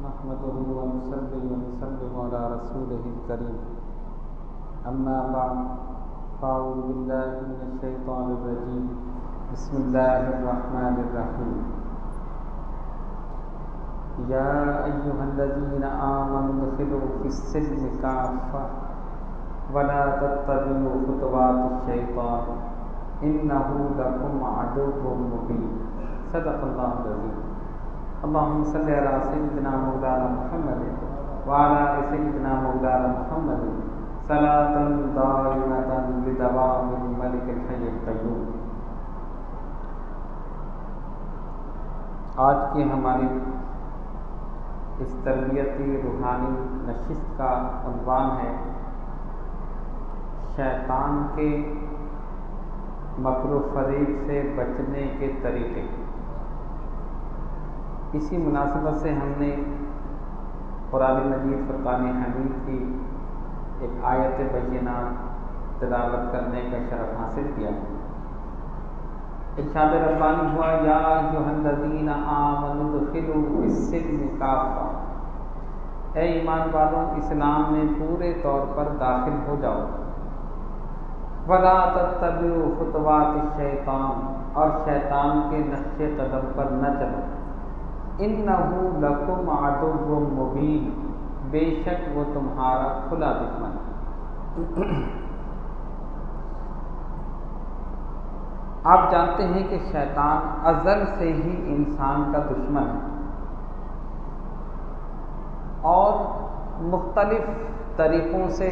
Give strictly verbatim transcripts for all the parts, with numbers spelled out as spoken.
نحمده ونصلي ونسلم على رسوله الكريم أما بعد فأعوذ بالله من الشيطان الرجيم بسم الله الرحمن الرحيم يا أيها الذين آمنوا ادخلوا في السلم كافة ولا تتبعوا خطوات الشيطان إنه لكم عدو مبين صدق الله العظيم اللهم صل على سيدنا مولانا محمد وعلى آل سيدنا مولانا محمد صلاة دائمة بدوام الملك الحي القيوم۔ آج کی ہماری اس تربیتی روحانی نشست کا عنوان ہے شیطان کے مکر و فریب سے بچنے کے طریقے۔ اسی مناسبت سے ہم نے قرآن مجید فرقان حمید کی ایک آیت بینہ تلاوت کرنے کا شرف حاصل کیا۔ ارشاد ربانی ہوا یا ایھا الذین آمنوا ادخلوا فی السلم کافہ، اے ایمان والوں اسلام میں پورے طور پر داخل ہو جاؤ۔ ولا تتبعوا خطوات الشیطان، اور شیطان کے نقش قدم پر نہ چلو۔ انہ لکم عدو مبین، بے شک وہ تمہارا کھلا دشمن ہے۔ آپ جانتے ہیں کہ شیطان ازل سے ہی انسان کا دشمن ہے اور مختلف طریقوں سے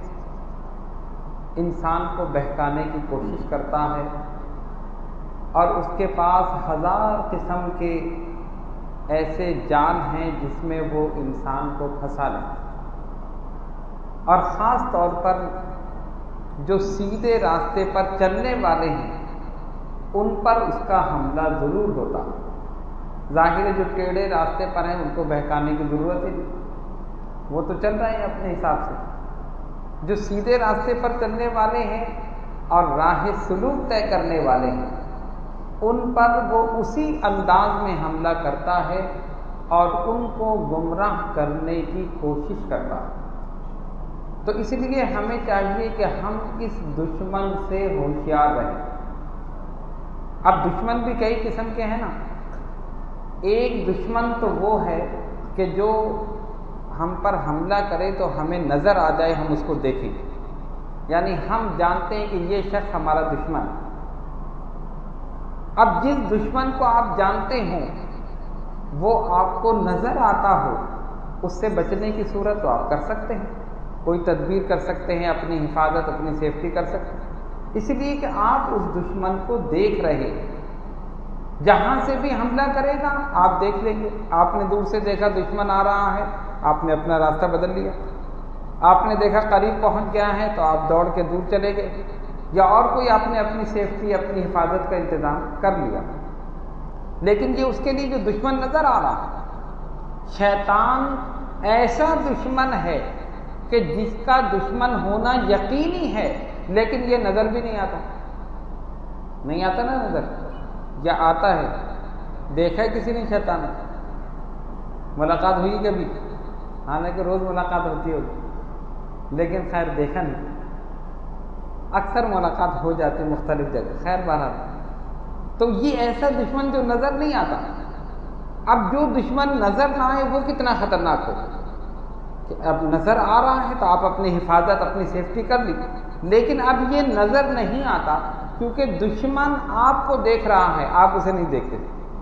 انسان کو بہکانے کی کوشش کرتا ہے، اور اس کے پاس ہزار قسم کے ایسے جال ہیں جس میں وہ انسان کو پھنسا لے، اور خاص طور پر جو سیدھے راستے پر چلنے والے ہیں ان پر اس کا حملہ ضرور ہوتا ہے۔ ظاہر ہے جو ٹیڑھے راستے پر ہیں ان کو بہکانے کی ضرورت ہی نہیں، وہ تو چل رہے ہیں اپنے حساب سے۔ جو سیدھے راستے پر چلنے والے ہیں اور راہ سلوک طے کرنے والے ہیں ان پر وہ اسی انداز میں حملہ کرتا ہے اور ان کو گمراہ کرنے کی کوشش کرتا ہے۔ تو اس لیے ہمیں چاہیے کہ ہم اس دشمن سے ہوشیار رہیں۔ اب دشمن بھی کئی قسم کے ہیں نا۔ ایک دشمن تو وہ ہے کہ جو ہم پر حملہ کرے تو ہمیں نظر آ جائے، ہم اس کو دیکھیں، یعنی ہم جانتے ہیں کہ یہ شخص ہمارا دشمن ہے۔ اب جس دشمن کو آپ جانتے ہوں وہ آپ کو نظر آتا ہو، اس سے بچنے کی صورت تو آپ کر سکتے ہیں، کوئی تدبیر کر سکتے ہیں، اپنی حفاظت اپنی سیفٹی کر سکتے ہیں، اس لیے کہ آپ اس دشمن کو دیکھ رہے ہیں۔ جہاں سے بھی حملہ کرے گا آپ دیکھ لیں گے۔ آپ نے دور سے دیکھا دشمن آ رہا ہے، آپ نے اپنا راستہ بدل لیا۔ آپ نے دیکھا قریب پہنچ گیا ہے تو آپ دوڑ کے دور چلے گئے، یا اور کوئی آپ نے اپنی سیفٹی اپنی حفاظت کا انتظام کر لیا۔ لیکن یہ اس کے لیے جو دشمن نظر آ رہا ہے، شیطان ایسا دشمن ہے کہ جس کا دشمن ہونا یقینی ہے لیکن یہ نظر بھی نہیں آتا۔ نہیں آتا نا نظر، یا آتا ہے؟ دیکھا ہے کسی نے شیطان؟ ملاقات ہوئی کبھی؟ حالانکہ روز ملاقات ہوتی ہوگی لیکن خیر دیکھا نہیں۔ اکثر ملاقات ہو جاتی مختلف جگہ، خیر بہرحال۔ تو یہ ایسا دشمن جو نظر نہیں آتا۔ اب جو دشمن نظر نہ آئے وہ کتنا خطرناک ہو کہ اب نظر آ رہا ہے تو آپ اپنی حفاظت اپنی سیفٹی کر لی، لیکن اب یہ نظر نہیں آتا کیونکہ دشمن آپ کو دیکھ رہا ہے، آپ اسے نہیں دیکھتے۔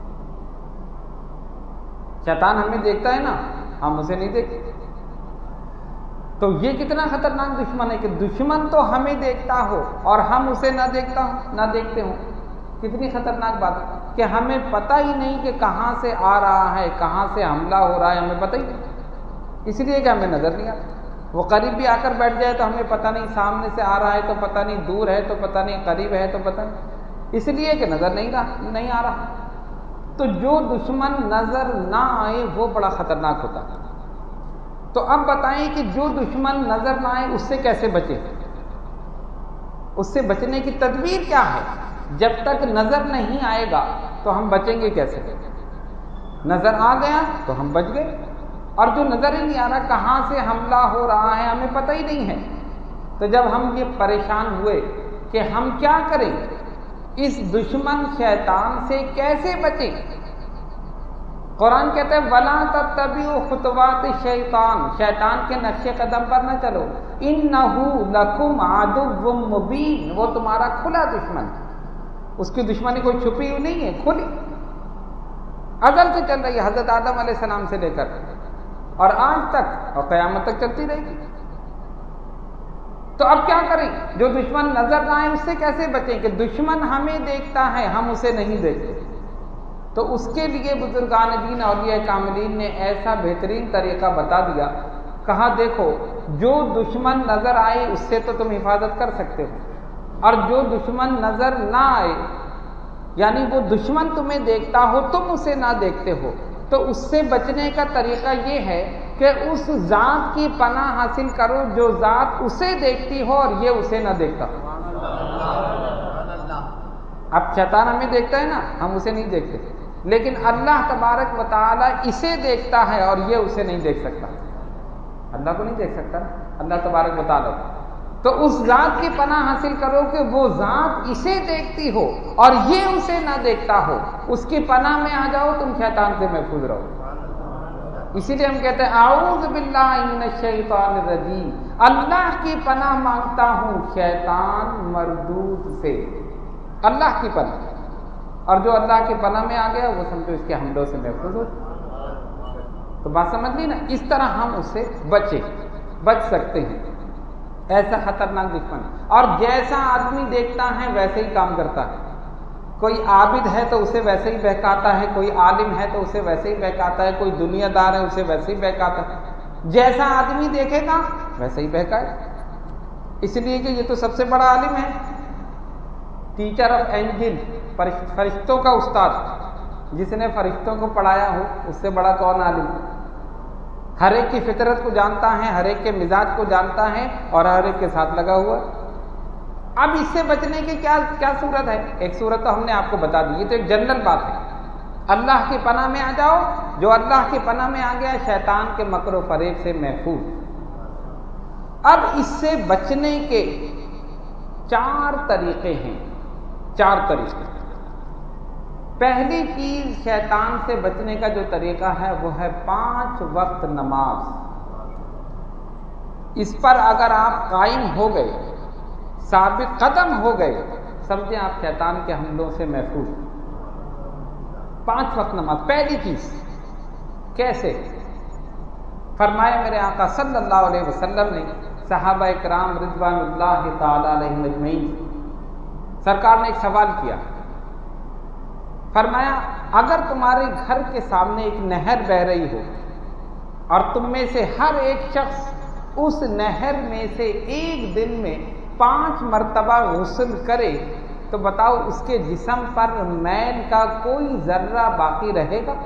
شیطان ہمیں دیکھتا ہے نا، ہم اسے نہیں دیکھتے۔ تو یہ کتنا خطرناک دشمن ہے کہ دشمن تو ہمیں دیکھتا ہو اور ہم اسے نہ دیکھتا ہوں نہ دیکھتے ہوں۔ کتنی خطرناک بات ہے کہ ہمیں پتہ ہی نہیں کہ کہاں سے آ رہا ہے، کہاں سے حملہ ہو رہا ہے، ہمیں پتہ ہی نہیں، اس لیے کہ ہمیں نظر نہیں آتا۔ وہ قریب بھی آ کر بیٹھ جائے تو ہمیں پتہ نہیں، سامنے سے آ رہا ہے تو پتہ نہیں، دور ہے تو پتہ نہیں، قریب ہے تو پتہ نہیں، اس لیے کہ نظر نہیں رہا نہیں آ رہا۔ تو جو دشمن نظر نہ آئے وہ بڑا خطرناک ہوتا ہے۔ تو اب بتائیں کہ جو دشمن نظر نہ آئے اس سے کیسے بچے؟ اس سے بچنے کی تدبیر کیا ہے؟ جب تک نظر نہیں آئے گا تو ہم بچیں گے کیسے؟ نظر آ گیا تو ہم بچ گئے، اور جو نظر ہی نہیں آ رہا کہاں سے حملہ ہو رہا ہے ہمیں پتہ ہی نہیں ہے. تو جب ہم یہ پریشان ہوئے کہ ہم کیا کریں، اس دشمن شیطان سے کیسے بچیں، قرآن کہتا ہے وَلَا تَتَّبِعُوا خُطُوَاتِ الشَّيْطَانِ، شیطان کے نقش قدم پر نہ چلو، إِنَّهُ لَكُمْ عَدُوٌّ مُبِينٌ، وہ تمہارا کھلا دشمن، اس کی دشمنی کوئی چھپی ہوئی نہیں ہے، کھلی ازل سے چل رہی ہے، حضرت آدم علیہ السلام سے لے کر اور آج تک اور قیامت تک چلتی رہے گی. تو اب کیا کریں، جو دشمن نظر نہ آئے اس سے کیسے بچیں کہ دشمن ہمیں دیکھتا ہے ہم اسے نہیں دیکھتے. تو اس کے لیے بزرگان دین اولیاء کاملین نے ایسا بہترین طریقہ بتا دیا، کہا دیکھو جو دشمن نظر آئے اس سے تو تم حفاظت کر سکتے ہو، اور جو دشمن نظر نہ آئے یعنی وہ دشمن تمہیں دیکھتا ہو تم اسے نہ دیکھتے ہو، تو اس سے بچنے کا طریقہ یہ ہے کہ اس ذات کی پناہ حاصل کرو جو ذات اسے دیکھتی ہو اور یہ اسے نہ دیکھتا ہو. اب شیطان ہمیں دیکھتا ہے نا، ہم اسے نہیں دیکھتے، لیکن اللہ تبارک و تعالی اسے دیکھتا ہے اور یہ اسے نہیں دیکھ سکتا. اللہ کو نہیں دیکھ سکتا نا، اللہ تبارک و تعالی. تو اس ذات کی پناہ حاصل کرو کہ وہ ذات اسے دیکھتی ہو اور یہ اسے نہ دیکھتا ہو، اس کی پناہ میں آ جاؤ، تم شیطان سے محفوظ رہو. اسی لیے ہم کہتے ہیں اعوذ باللہ من الشیطان الرجیم، اللہ کی پناہ مانگتا ہوں شیطان مردود سے، اللہ کی پناہ. اور جو اللہ کی پناہ میں آ گیا وہ سمجھو اس کے حملوں سے محفوظ ہو. تو بات سمجھ لی نا، اس طرح ہم اس سے بچے بچ سکتے ہیں. ایسا خطرناک دشمن، اور جیسا آدمی دیکھتا ہے ویسے ہی کام کرتا ہے. کوئی عابد ہے تو اسے ویسے ہی بہکاتا ہے، کوئی عالم ہے تو اسے ویسے ہی بہکاتا ہے، کوئی دنیا دار ہے اسے ویسے ہی بہکاتا ہے. جیسا آدمی دیکھے گا ویسے ہی بہکائے. اس لیے کہ یہ تو سب سے بڑا عالم ہے، ٹیچر آف اینجل، فرشتوں کا استاد، جس نے فرشتوں کو پڑھایا ہو اس سے بڑا کون عالم. ہر ایک کی فطرت کو جانتا ہے، ہر ایک کے مزاج کو جانتا ہے اور ہر ایک کے ساتھ لگا ہوا. اب اس سے بچنے کی کیا کیا صورت ہے؟ ایک صورت تو ہم نے آپ کو بتا دی، یہ تو ایک جنرل بات ہے. اللہ کی پناہ میں آ جاؤ، جو اللہ کی پناہ میں آ گیا شیطان کے مکر و فریب سے محفوظ. اب اس سے بچنے کے چار طریقے ہیں، چار طریقے. پہلی چیز شیطان سے بچنے کا جو طریقہ ہے وہ ہے پانچ وقت نماز. اس پر اگر آپ قائم ہو گئے، ثابت قدم ہو گئے، سمجھیں آپ شیطان کے حملوں سے محفوظ. پانچ وقت نماز پہلی چیز. کیسے؟ فرمایا میرے آقا صلی اللہ علیہ وسلم نے صحابہ کرام رضوان اللہ تعالی علیہم اجمعین، سرکار نے ایک سوال کیا. فرمایا اگر تمہارے گھر کے سامنے ایک نہر بہ رہی ہو اور تم میں سے ہر ایک شخص اس نہر میں سے ایک دن میں پانچ مرتبہ غسل کرے تو بتاؤ اس کے جسم پر میل کا کوئی ذرہ باقی رہے گا؟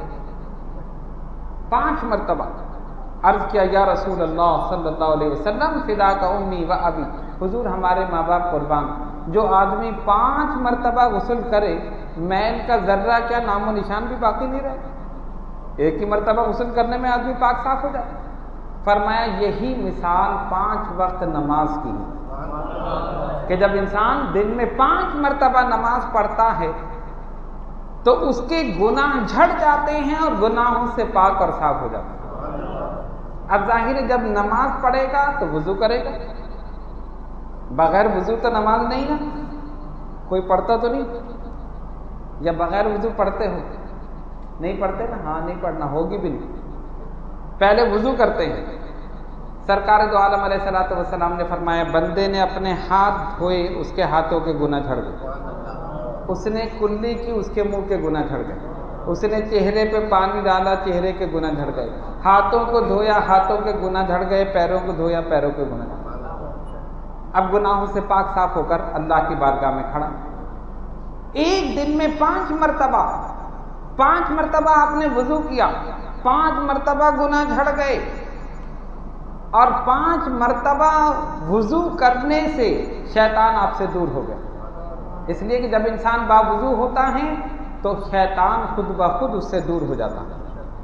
پانچ مرتبہ. عرض کیا یا رسول اللہ صلی اللہ علیہ وسلم فداک امی و ابی، حضور ہمارے ماں باپ قربان، جو آدمی پانچ مرتبہ غسل کرے میل کا ذرہ کیا نام و نشان بھی باقی نہیں رہے؟ ایک ہی مرتبہ غسل کرنے میں آدمی پاک صاف ہو جائے. فرمایا یہی مثال پانچ وقت نماز کی ہے کہ جب انسان دن میں پانچ مرتبہ نماز پڑھتا ہے تو اس کے گناہ جھڑ جاتے ہیں اور گناہوں سے پاک اور صاف ہو جاتا ہے. اب ظاہر ہے جب نماز پڑھے گا تو وضو کرے گا، بغیر وضو تو نماز نہیں نا. کوئی پڑھتا تو نہیں، یا بغیر وضو پڑھتے ہو؟ نہیں پڑھتے نا. ہاں نہیں پڑھنا ہوگی بھی نہیں. پہلے وضو کرتے ہیں. سرکار دو عالم علیہ الصلوۃ والسلام نے فرمایا بندے نے اپنے ہاتھ دھوئے اس کے ہاتھوں کے گناہ جھڑ گئے، اس نے کلی کی اس کے منہ کے گناہ جھڑ گئے، اس نے چہرے پہ پانی ڈالا چہرے کے گناہ جھڑ گئے، ہاتھوں کو دھویا ہاتھوں کے گناہ جھڑ گئے، پیروں کو دھویا پیروں کے گناہ جھڑ گئے. اب گناہوں سے پاک صاف ہو کر اللہ کی بارگاہ میں کھڑا. ایک دن میں پانچ مرتبہ پانچ مرتبہ آپ نے وضو کیا، پانچ مرتبہ گناہ جھڑ گئے، اور پانچ مرتبہ وضو کرنے سے شیطان آپ سے دور ہو گیا. اس لیے کہ جب انسان باوضو ہوتا ہے تو شیطان خود بخود اس سے دور ہو جاتا ہے.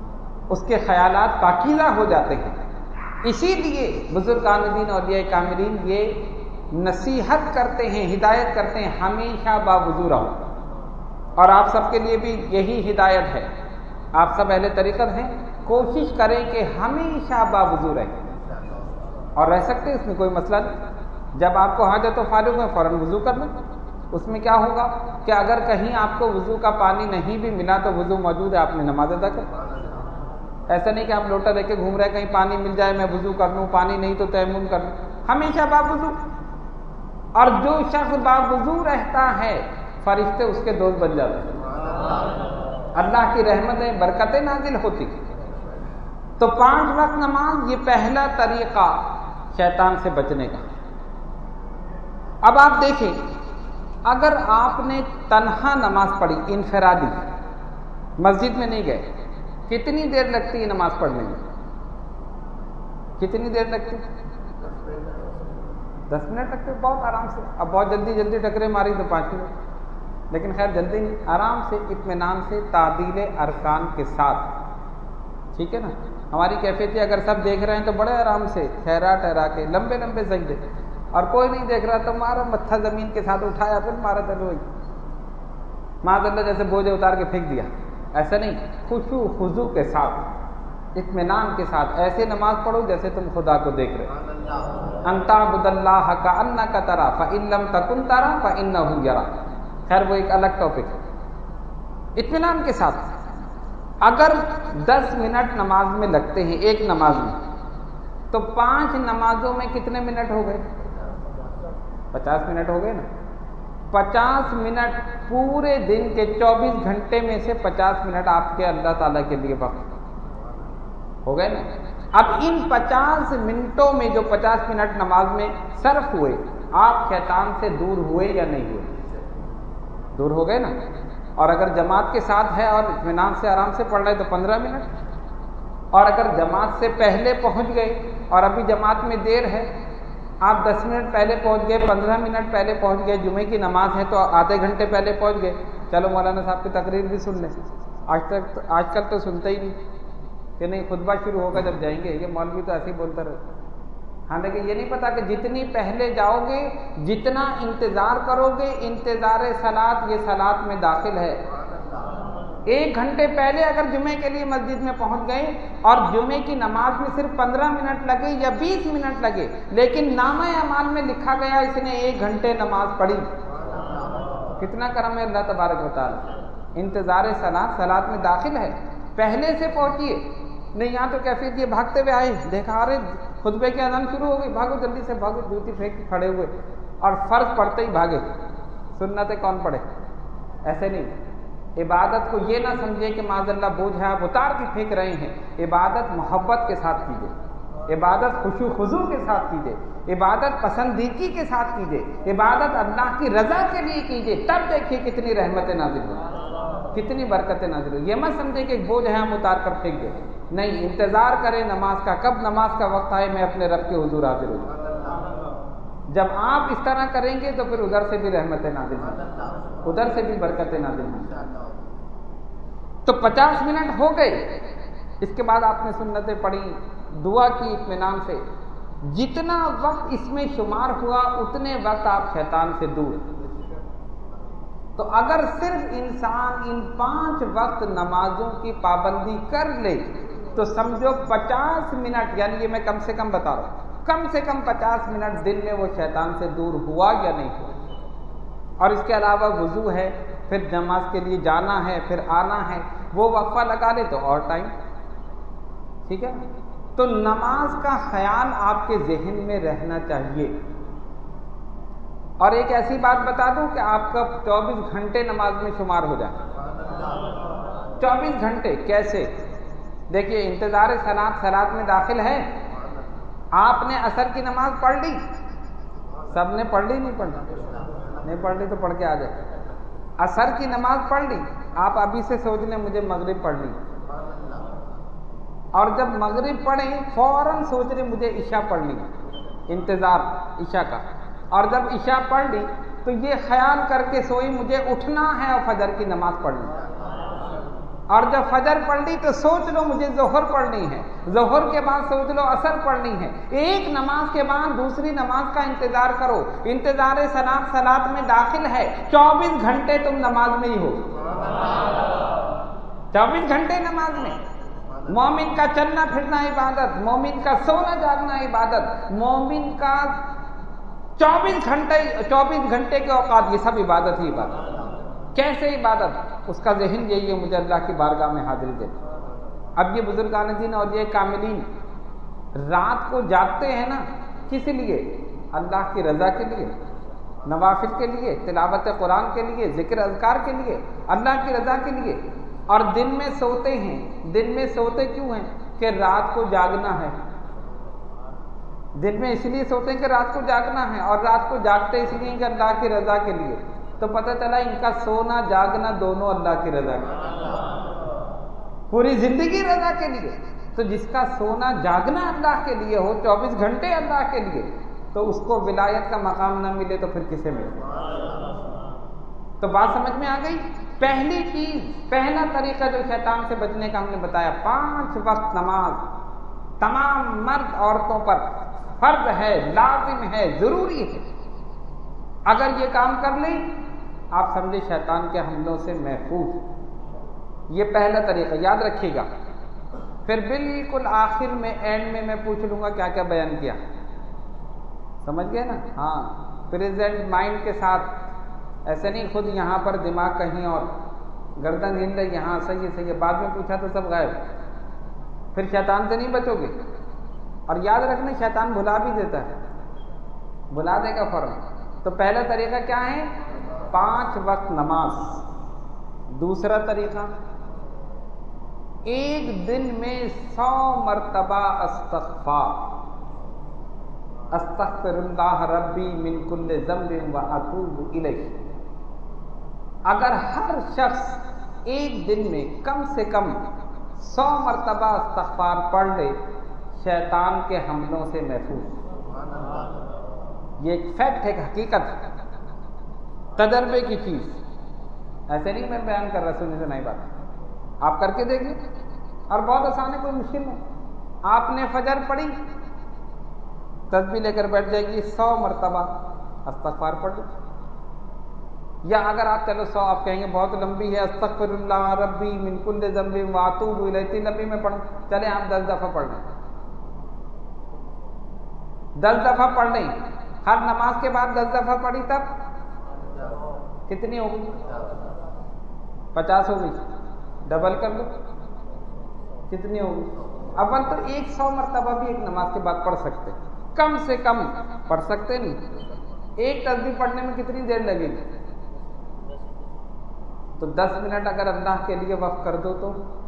اس کے خیالات پاکیزہ ہو جاتے ہیں۔ اسی لیے بزرگان دین اولیاء کاملین یہ نصیحت کرتے ہیں، ہدایت کرتے ہیں، ہمیشہ باوضو رہو۔ اور آپ سب کے لیے بھی یہی ہدایت ہے، آپ سب اہل طریقت ہیں، کوشش کریں کہ ہمیشہ باوضو رہیں، اور رہ سکتے اس میں کوئی مسئلہ نہیں۔ جب آپ کو حاجت و فارغ میں فوراً وضو کر لیں۔ اس میں کیا ہوگا کہ اگر کہیں آپ کو وضو کا پانی نہیں بھی ملا تو وضو موجود ہے، آپ نے نماز ادا کر۔ ایسا نہیں کہ آپ لوٹا لے کے گھوم رہے کہیں پانی مل جائے میں وضو کر لوں، پانی نہیں تو تیمم کر لوں، ہمیشہ باوضو۔ اور جو شخص باوضو رہتا ہے فرشتے اس کے دوست بن جاتے ہیں، اللہ کی رحمتیں برکتیں نازل ہوتی۔ تو پانچ وقت نماز یہ پہلا طریقہ شیطان سے بچنے کا۔ اب آپ دیکھیں، اگر آپ نے تنہا نماز پڑھی انفرادی، مسجد میں نہیں گئے، کتنی دیر لگتی ہے نماز پڑھنے میں؟ کتنی دیر لگتی؟ دس منٹ لگتے، بہت آرام سے۔ اب بہت جلدی جلدی ٹکرے ماری تو پانچ منٹ، لیکن خیر جلدی نہیں، آرام سے اطمینان سے تعدیل ارکان کے ساتھ، ٹھیک ہے نا۔ ہماری کیفیت اگر سب دیکھ رہے ہیں تو بڑے آرام سے ٹھہرا ٹھہرا کے لمبے لمبے سجدے، اور کوئی نہیں دیکھ رہا تو مارا متھا زمین کے ساتھ اٹھایا پھر مارا دلوئی، معاذ اللہ جیسے بوجھے اتار کے پھینک دیا۔ ایسا نہیں، خشوع خضوع کے ساتھ، اطمینان کے ساتھ ایسے نماز پڑھو جیسے تم خدا کو دیکھ رہے۔ ان تعبد اللہ کأنک ترى فإن لم تکن ترى فإنہ یراک۔ خیر وہ ایک الگ ٹاپک ہے۔ اطمینان کے ساتھ اگر دس منٹ نماز میں لگتے ہیں ایک نماز میں، تو پانچ نمازوں میں کتنے منٹ ہو گئے؟ پچاس منٹ ہو گئے نا۔ پچاس منٹ پورے دن کے چوبیس گھنٹے میں سے پچاس منٹ آپ کے اللہ تعالیٰ کے لیے وقت ہو گئے نا۔ اب ان پچاس منٹوں میں جو پچاس منٹ نماز میں صرف ہوئے، آپ شیطان سے دور ہوئے یا نہیں ہوئے؟ دور ہو گئے نا۔ اور اگر جماعت کے ساتھ ہے اور اطمینان سے آرام سے پڑھ رہے تو پندرہ منٹ، اور اگر جماعت سے پہلے پہنچ گئے اور ابھی جماعت میں دیر ہے، آپ دس منٹ پہلے پہنچ گئے، پندرہ منٹ پہلے پہنچ گئے، جمعے کی نماز ہے تو آدھے گھنٹے پہلے پہنچ گئے، چلو مولانا صاحب کی تقریر بھی سن لیں۔ آج تک آج کل تو سنتے ہی نہیں کہ نہیں خطبہ شروع ہوگا جب جائیں گے، یہ مولوی تو ایسے ہی بولتا رہتا۔ ہاں لیکن یہ نہیں پتا کہ جتنی پہلے جاؤ گے، جتنا انتظار کرو گے، انتظار صلاۃ یہ صلاۃ میں داخل ہے۔ ایک گھنٹے پہلے اگر جمعے کے لیے مسجد میں پہنچ گئے اور جمعے کی نماز میں صرف پندرہ منٹ لگے یا بیس منٹ لگے، لیکن نامہ اعمال میں لکھا گیا اس نے ایک گھنٹے نماز پڑھی، کتنا کرم ہے اللہ تبارک و تعالی۔ انتظار صلاۃ صلاۃ میں داخل ہے، پہلے سے پہنچیے۔ نہیں یہاں تو کیفیت یہ بھاگتے ہوئے آئے، دیکھا ارے خطبے کی اذان شروع ہو گئی، بھاگو جلدی سے بھاگو، جوتی پھینک کے کھڑے ہوئے اور فرض پڑھتے ہی بھاگے، سنتیں کون پڑھے؟ ایسے نہیں۔ عبادت کو یہ نہ سمجھے کہ معاذ اللہ بوجھ ہے آپ اتار کے پھینک رہے ہیں، عبادت محبت کے ساتھ کیجیے، عبادت خشوع خضوع کے ساتھ کیجیے، عبادت پسندیدگی کے ساتھ کیجیے، عبادت اللہ کی رضا کے لیے کیجیے، تب دیکھیے کتنی رحمتیں نازل ہوں، کتنی برکتیں نازل ہوں۔ یہ مت سمجھے کہ ایک بوجھ ہے ہم اتار کر پھینک دیں، نہیں، انتظار کریں نماز کا، کب نماز کا وقت آئے میں اپنے رب کے حضور حاضر ہو جاؤں۔ جب آپ اس طرح کریں گے تو پھر ادھر سے بھی رحمتیں نازل ہوں، ادھر سے بھی برکتیں نازل ہوں۔ تو پچاس منٹ ہو گئے، اس کے بعد آپ نے سنتیں پڑھی، دعا کی اطمینان سے، جتنا وقت اس میں شمار ہوا اتنے وقت آپ شیطان سے دور۔ تو اگر صرف انسان ان پانچ وقت نمازوں کی پابندی کر لے تو سمجھو پچاس منٹ، یعنی یہ میں کم سے کم بتا رہا ہوں، کم سے کم پچاس منٹ دن میں وہ شیطان سے دور ہوا یا نہیں ہوا۔ اور اس کے علاوہ وضو ہے، پھر نماز کے لیے جانا ہے، پھر آنا ہے، وہ وقفہ لگا لے تو اور ٹائم، ٹھیک ہے۔ تو نماز کا خیال آپ کے ذہن میں رہنا چاہیے۔ اور ایک ایسی بات بتا دوں کہ آپ کا چوبیس گھنٹے نماز میں شمار ہو جائے۔ چوبیس گھنٹے کیسے؟ دیکھیے انتظار صلاۃ صلاۃ میں داخل ہے، آپ نے عصر کی نماز پڑھ لی، سب نے پڑھ لی؟ نہیں پڑھی؟ نہیں پڑھ لی تو پڑھ کے آ جائے۔ عصر کی نماز پڑھ لی، آپ ابھی سے سوچ لیں مجھے مغرب پڑھ لی، اور جب مغرب پڑھیں فوراً سوچ لیں مجھے عشاء پڑھ لی، انتظار عشاء کا، اور جب عشاء پڑھ لی تو یہ خیال کر کے سوئی مجھے اٹھنا ہے اور فجر کی نماز پڑھنی۔ اور جب فجر پڑھ لی تو سوچ لو مجھے ظہر پڑھنی ہے، ظہر کے بعد سوچ لو عصر پڑھنی ہے، ایک نماز کے بعد دوسری نماز کا انتظار کرو، انتظار صلاۃ صلاۃ میں داخل ہے، چوبیس گھنٹے تم نماز میں ہی ہو، چوبیس گھنٹے نماز میں۔ مومن کا چلنا پھرنا عبادت، مومن کا سونا جاگنا عبادت، مومن کا چوبیس گھنٹے چوبیس گھنٹے کے اوقات یہ سب عبادت ہی عبادت۔ کیسے عبادت؟ اس کا ذہن یہی ہے مجھے اللہ کی بارگاہ میں حاضری دے۔ اب یہ بزرگان دین اور یہ کاملین رات کو جاگتے ہیں نا، کس لیے؟ اللہ کی رضا کے لیے، نوافل کے لیے، تلاوت قرآن کے لیے، ذکر اذکار کے لیے، اللہ کی رضا کے لیے۔ اور دن میں سوتے ہیں، دن میں سوتے کیوں ہیں؟ کہ رات کو جاگنا ہے۔ دن میں اس لیے سوتے ہیں کہ رات کو جاگنا ہے، اور رات کو جاگتے اس لیے کہ اللہ کی رضا کے لیے۔ تو پتہ چلا ان کا سونا جاگنا دونوں اللہ کی رضا کے لیے، پوری زندگی رضا کے لیے۔ تو جس کا سونا جاگنا اللہ کے لیے ہو، چوبیس گھنٹے اللہ کے لیے، تو اس کو ولایت کا مقام نہ ملے تو پھر کسے ملے؟ تو بات سمجھ میں آ گئی؟ پہلی چیز، پہلا طریقہ جو شیطان سے بچنے کا ہم نے بتایا، پانچ وقت نماز تمام مرد عورتوں پر فرض ہے، لازم ہے، ضروری ہے۔ اگر یہ کام کر لیں آپ سمجھے شیطان کے حملوں سے محفوظ۔ یہ پہلا طریقہ یاد رکھیے گا۔ پھر بالکل آخر میں اینڈ میں میں پوچھ لوں گا کیا کیا بیان کیا، سمجھ گئے نا؟ ہاں، پریزنٹ مائنڈ کے ساتھ، ایسے نہیں خود یہاں پر دماغ کہیں اور، گردن ہل رہی یہاں، صحیح ہے صحیح ہے، بعد میں پوچھا تو سب غائب، پھر شیطان سے نہیں بچو گے۔ اور یاد رکھنا شیطان بھلا بھی دیتا ہے، بھلا دے گا فوراً۔ تو پہلا طریقہ کیا ہے؟ پانچ وقت نماز۔ دوسرا طریقہ، ایک دن میں سو مرتبہ استغفار، استغفر اللہ ربی من کل ذنب واتوب الیہ۔ اگر ہر شخص ایک دن میں کم سے کم سو مرتبہ استغفار پڑھ لے، شیطان کے حملوں سے محفوظ۔ یہ ایک فیکٹ ہے، ایک حقیقت، تجربے کی چیز، ایسے نہیں میں بیان کر رہا سننے سے نہیں بات، آپ کر کے دیکھیں۔ اور بہت آسان ہے، کوئی مشکل نہیں۔ آپ نے فجر پڑھی، تسبیح لے کر بیٹھ جائے گی، سو مرتبہ استغفار پڑھ لیں۔ یا اگر آپ چلو سو آپ کہیں گے بہت لمبی ہے، استغفر اللہ ربی من کل ذنب واتوب الیہ، اتنی لمبی میں پڑھوں، چلے آپ دس دفعہ پڑھ لیں، دس دفعہ پڑھ لیں، ہر نماز کے بعد دس دفعہ پڑھی، تب کتنی ہو گئی؟ پچاس ہو گئی، ڈبل کر لو، کتنی ہو گئی؟ اول تو ایک سو مرتبہ بھی ایک نماز کے بعد پڑھ سکتے، کم سے کم پڑھ سکتے نہیں۔ ایک تسبیح پڑھنے میں کتنی دیر لگے گی؟ تو دس منٹ اگر اللہ کے لیے وقف کر دو تو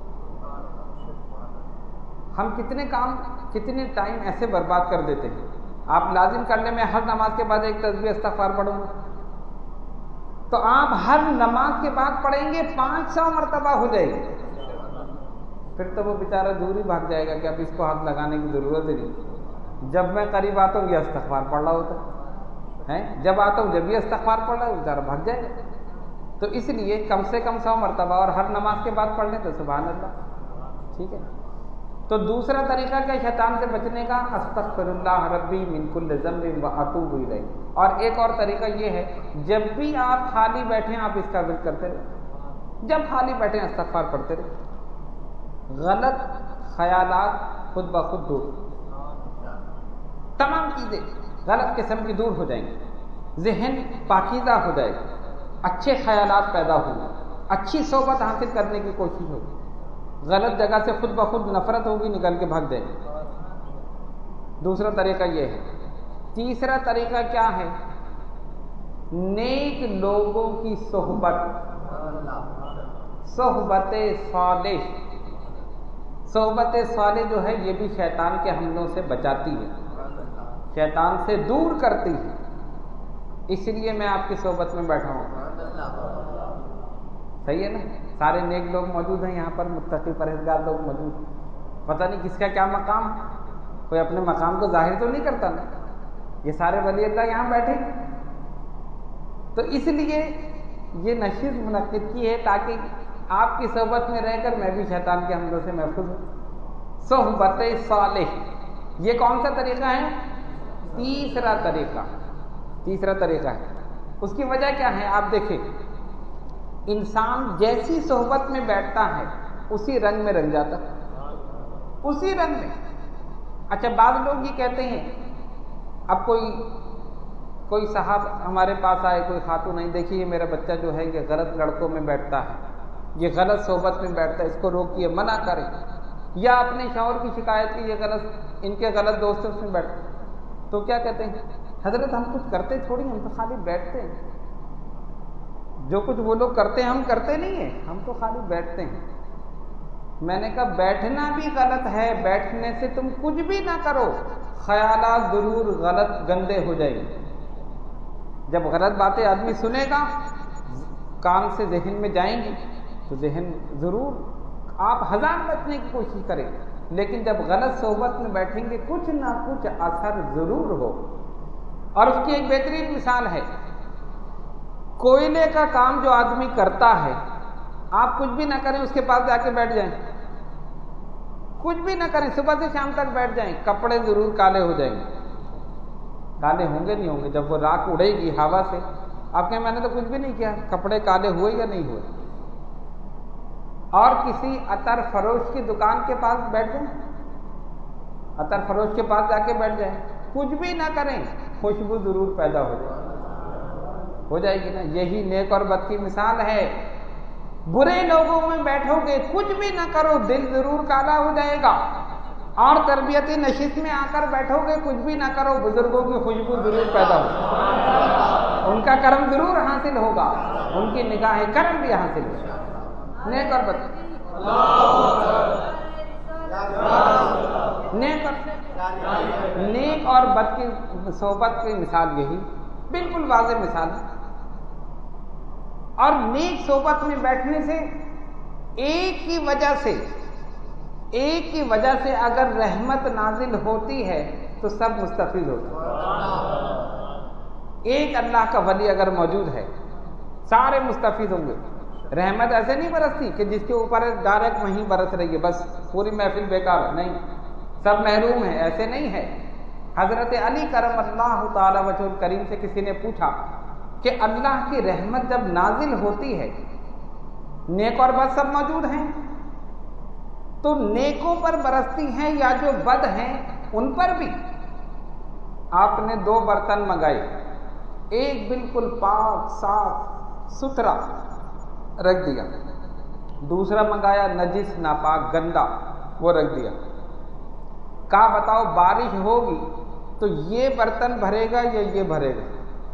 ہم کتنے کام کتنے ٹائم ایسے برباد کر دیتے ہیں۔ آپ لازم کرنے میں ہر نماز کے بعد ایک تسبیح استغفار پڑھو، تو آپ ہر نماز کے بعد پڑھیں گے پانچ سو مرتبہ ہو جائے گی۔ پھر تو وہ بیچارہ دور ہی بھاگ جائے گا کہ اب اس کو ہاتھ لگانے کی ضرورت ہی نہیں، جب میں قریب آتا ہوں یہ استغفار پڑھ رہا ہوتا ہے، جب آتا ہوں جب یہ استغفار پڑھ رہا ہے، بیچارہ بھاگ جائے گا۔ تو اس لیے کم سے کم سو مرتبہ، اور ہر نماز کے بعد پڑھ لیں تو سبحان اللہ، ٹھیک ہے۔ تو دوسرا طریقہ کیا شیطان سے بچنے کا؟ استغفر اللہ ربی من کل ذنب واتوب الیہ۔ اور ایک اور طریقہ یہ ہے، جب بھی آپ خالی بیٹھیں آپ اس کا ذکر کرتے رہیں، جب خالی بیٹھیں استغفار پڑھتے رہیں، غلط خیالات خود بخود دور، تمام چیزیں غلط قسم کی دور ہو جائیں گی، ذہن پاکیزہ ہو جائے گا، اچھے خیالات پیدا ہوں گے، اچھی صحبت حاصل کرنے کی کوشش ہوگی، غلط جگہ سے خود بخود نفرت ہوگی، نکل کے بھاگ جائیں گے۔ دوسرا طریقہ یہ ہے۔ تیسرا طریقہ کیا ہے؟ نیک لوگوں کی صحبت، صحبت صالح۔ صحبت صالح جو ہے یہ بھی شیطان کے حملوں سے بچاتی ہے، شیطان سے دور کرتی ہے، اس لیے میں آپ کی صحبت میں بیٹھا ہوں۔ صحیح ہے نا؟ سارے نیک لوگ موجود ہیں یہاں پر، متقی پرہیزگار لوگ موجود ہیں، پتہ نہیں کس کا کیا مقام، کوئی اپنے مقام کو ظاہر تو نہیں کرتا نا، یہ سارے ولی اللہ یہاں بیٹھے۔ تو اس لیے یہ نشست منعقد کی ہے تاکہ آپ کی صحبت میں رہ کر میں بھی شیطان کے حملوں سے محفوظ ہوں. صحبت صالح، یہ کون سا طریقہ ہے؟ تیسرا طریقہ. تیسرا طریقہ ہے. اس کی وجہ کیا ہے؟ آپ دیکھیں، انسان جیسی صحبت میں بیٹھتا ہے اسی رنگ میں رنگ جاتا ہے، اسی رنگ میں. اچھا، بعض لوگ یہ کہتے ہیں، اب کوئی کوئی صاحب ہمارے پاس آئے، کوئی خاتون نہیں، دیکھیے میرا بچہ جو ہے یہ غلط لڑکوں میں بیٹھتا ہے، یہ غلط صحبت میں بیٹھتا ہے، اس کو روکیے، منع کریں. یا اپنے شوہر کی شکایت کی، یہ غلط ان کے غلط دوستوں میں بیٹھتے، تو کیا کہتے ہیں؟ حضرت ہم کچھ کرتے تھوڑی، ہم تو خالی بیٹھتے ہیں. جو کچھ وہ لوگ کرتے ہیں ہم کرتے نہیں ہیں، ہم تو خالی بیٹھتے ہیں. میں نے کہا بیٹھنا بھی غلط ہے، بیٹھنے سے تم کچھ بھی نہ کرو، خیالات ضرور غلط گندے ہو جائیں گے. جب غلط باتیں آدمی سنے گا، کان سے ذہن میں جائیں گی، تو ذہن ضرور، آپ ہزار بچنے کی کوشش کریں، لیکن جب غلط صحبت میں بیٹھیں گے کچھ نہ کچھ اثر ضرور ہو. اور اس کی ایک بہترین مثال ہے، کوئلے کا کام جو آدمی کرتا ہے، آپ کچھ بھی نہ کریں، اس کے پاس جا کے بیٹھ جائیں، کچھ بھی نہ کریں، صبح سے شام تک بیٹھ جائیں، کپڑے ضرور کالے ہو جائیں گے. کالے ہوں گے نہیں ہوں گے؟ جب وہ راکھ اڑے گی ہوا سے، آپ کہیں میں نے تو کچھ بھی نہیں کیا، کپڑے کالے ہوئے یا نہیں ہوئے؟ اور کسی عطر فروش کی دکان کے پاس بیٹھ جائیں، عطر فروش کے پاس جا کے بیٹھ جائیں، کچھ بھی نہ کریں، خوشبو ضرور پیدا ہو جائے ہو جائے گی نا. یہی نیک اور بد کی مثال ہے. برے لوگوں میں بیٹھو گے، کچھ بھی نہ کرو، دل ضرور کالا ہو جائے گا. اور تربیتی نشست میں آ کر بیٹھو گے، کچھ بھی نہ کرو، بزرگوں کی خوشبو ضرور پیدا ہو، ان کا کرم ضرور حاصل ہوگا، ان کی نگاہ کرم بھی حاصل ہوگا. نیک اور بد، نیک اور نیک اور بد کی صحبت کی مثال یہی بالکل واضح مثال ہے. اور نیک صحبت میں بیٹھنے سے ایک کی وجہ سے ایک کی وجہ سے اگر رحمت نازل ہوتی ہے تو سب مستفید ہوتے ہیں. ایک اللہ کا ولی اگر موجود ہے سارے مستفید ہوں گے. رحمت ایسے نہیں برستی کہ جس کے اوپر ڈائریکٹ وہیں برس رہی ہے، بس پوری محفل بیکار، نہیں، سب محروم ہیں، ایسے نہیں ہے. حضرت علی کرم اللہ تعالی وجہ الکریم سے کسی نے پوچھا کہ اللہ کی رحمت جب نازل ہوتی ہے، نیک اور بد سب موجود ہیں، تو نیکوں پر برستی ہیں یا جو بد ہیں ان پر بھی؟ آپ نے دو برتن منگائے، ایک بالکل پاک صاف ستھرا رکھ دیا، دوسرا منگایا نجس ناپاک گندا، وہ رکھ دیا. کہا بتاؤ بارش ہوگی تو یہ برتن بھرے گا یا یہ بھرے گا؟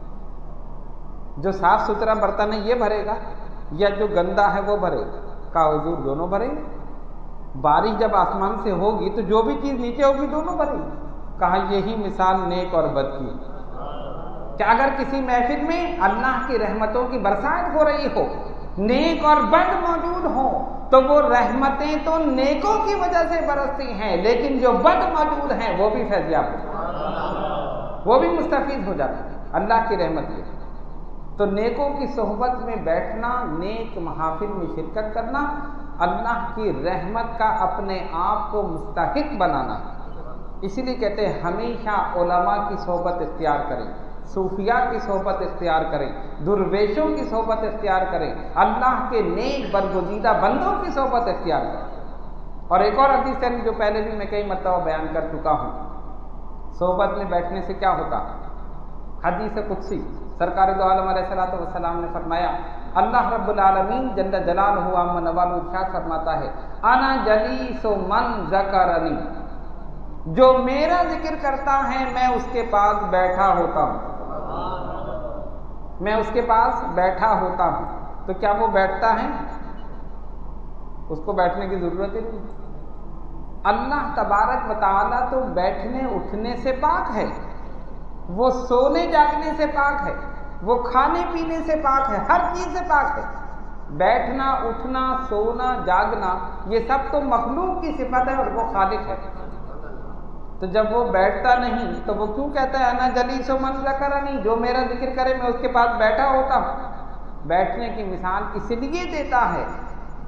جو صاف ستھرا برتن ہے یہ بھرے گا یا جو گندا ہے وہ بھرے گا؟ کہا حضور دونوں بھریں گے. بارش جب آسمان سے ہوگی تو جو بھی چیز نیچے ہوگی دونوں بھریں گی. کہا یہی مثال نیک اور بد کی، کہ اگر کسی محفل میں اللہ کی رحمتوں کی برسات ہو رہی ہو، نیک اور بد موجود ہوں، تو وہ رحمتیں تو نیکوں کی وجہ سے برستی ہیں، لیکن جو بد موجود ہیں وہ بھی فیضیاب ہو، وہ بھی مستفید ہو جاتے ہیں اللہ کی رحمت سے. تو نیکوں کی صحبت میں بیٹھنا، نیک محافل میں شرکت کرنا، اللہ کی رحمت کا اپنے آپ کو مستحق بنانا. اسی لیے کہتے ہیں ہمیشہ علماء کی صحبت اختیار کریں، صوفیاء کی صحبت اختیار کریں، درویشوں کی صحبت اختیار کریں، اللہ کے نیک برگزیدہ بندوں کی صحبت اختیار کریں. اور ایک اور حدیث ہے جو پہلے بھی میں کئی مرتبہ بیان کر چکا ہوں، صحبت میں بیٹھنے سے کیا ہوتا؟ حدیث قدسی، سرکار دو عالم علیہ الصلوۃ والسلام نے فرمایا، اللہ رب العالمین جل جلالہ عما نوالہ ارشاد فرماتا ہے، انا جلیس من ذکرنی، جو میرا ذکر کرتا ہے میں اس کے پاس بیٹھا ہوتا ہوں، میں اس کے پاس بیٹھا ہوتا ہوں. تو کیا وہ بیٹھتا ہے؟ اس کو بیٹھنے کی ضرورت ہی نہیں. اللہ تبارک و تعالیٰ تو بیٹھنے اٹھنے سے پاک ہے، وہ سونے جاگنے سے پاک ہے، وہ کھانے پینے سے پاک ہے، ہر چیز سے پاک ہے. بیٹھنا اٹھنا سونا جاگنا یہ سب تو مخلوق کی صفت ہے اور وہ خالق ہے. تو جب وہ بیٹھتا نہیں تو وہ کیوں کہتا ہے انا جلیس من ذکرنی، جو میرا ذکر کرے میں اس کے پاس بیٹھا ہوتا ہوں؟ بیٹھنے کی مثال اس لیے دیتا ہے،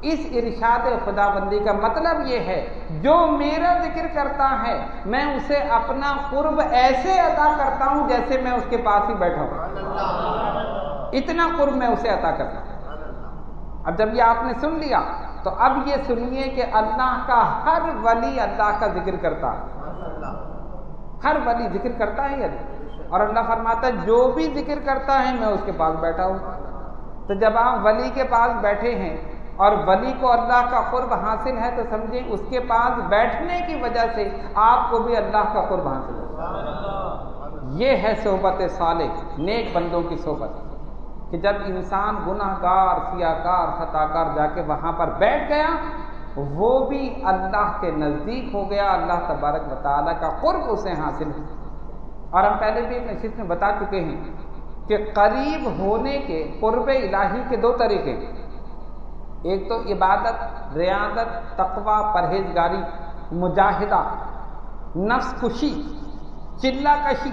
اس ارشاد خداوندی کا مطلب یہ ہے جو میرا ذکر کرتا ہے میں اسے اپنا قرب ایسے عطا کرتا ہوں جیسے میں اس کے پاس ہی بیٹھا ہوں، اتنا قرب میں اسے عطا کرتا ہوں۔ اب جب یہ آپ نے سن لیا تو اب یہ سنیے کہ اللہ کا ہر ولی اللہ کا ذکر کرتا ہے، ہر ولی ذکر کرتا ہے یعنی، اور اللہ فرماتا ہے جو بھی ذکر کرتا ہے میں اس کے پاس بیٹھا ہوں۔ تو جب آپ ولی کے پاس بیٹھے ہیں اور ولی کو اللہ کا قرب حاصل ہے تو سمجھیں اس کے پاس بیٹھنے کی وجہ سے آپ کو بھی اللہ کا قرب حاصل ہے۔ یہ ہے صحبت صالح، نیک بندوں کی صحبت، کہ جب انسان گناہ گار، سیاہ کار، خطا کار جا کے وہاں پر بیٹھ گیا وہ بھی اللہ کے نزدیک ہو گیا، اللہ تبارک و تعالیٰ کا قرب اسے حاصل ہے۔ اور ہم پہلے بھی ایک نشست میں بتا چکے ہیں کہ قریب ہونے کے قرب الہی کے دو طریقے، ایک تو عبادت، ریاضت، تقوی، پرہیزگاری، مجاہدہ، نفس کشی، چلہ کشی۔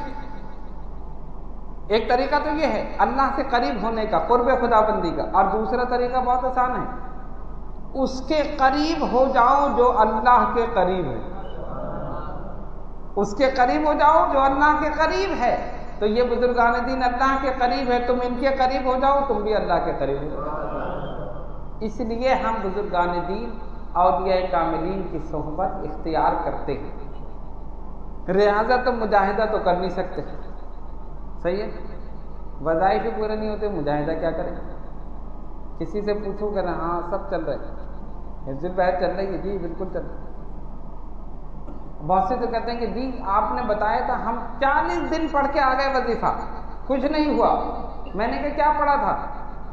ایک طریقہ تو یہ ہے اللہ سے قریب ہونے کا، قرب خدا بندی کا، اور دوسرا طریقہ بہت آسان ہے، اس کے قریب ہو جاؤ جو اللہ کے قریب ہے، اس کے قریب ہو جاؤ جو اللہ کے قریب ہے۔ تو یہ بزرگان دین اللہ کے قریب ہے، تم ان کے قریب ہو جاؤ تم بھی اللہ کے قریب ہو جاؤ۔ اس لیے ہم بزرگان دین اولیاء کاملین کی صحبت اختیار کرتے ہیں۔ ریاضت و مجاہدہ تو کر نہیں سکتے، صحیح ہے، وظائف پورے نہیں ہوتے، مجاہدہ کیا کریں؟ کسی سے پوچھو کہ ہاں سب چل رہے ہیں، حفظ البیت چل رہی ہے، جی بالکل چل رہی ہے۔ بہت سے تو کہتے ہیں کہ جی آپ نے بتایا تھا ہم چالیس دن پڑھ کے آ گئے وظیفہ، کچھ نہیں ہوا۔ میں نے کہا کیا پڑھا تھا؟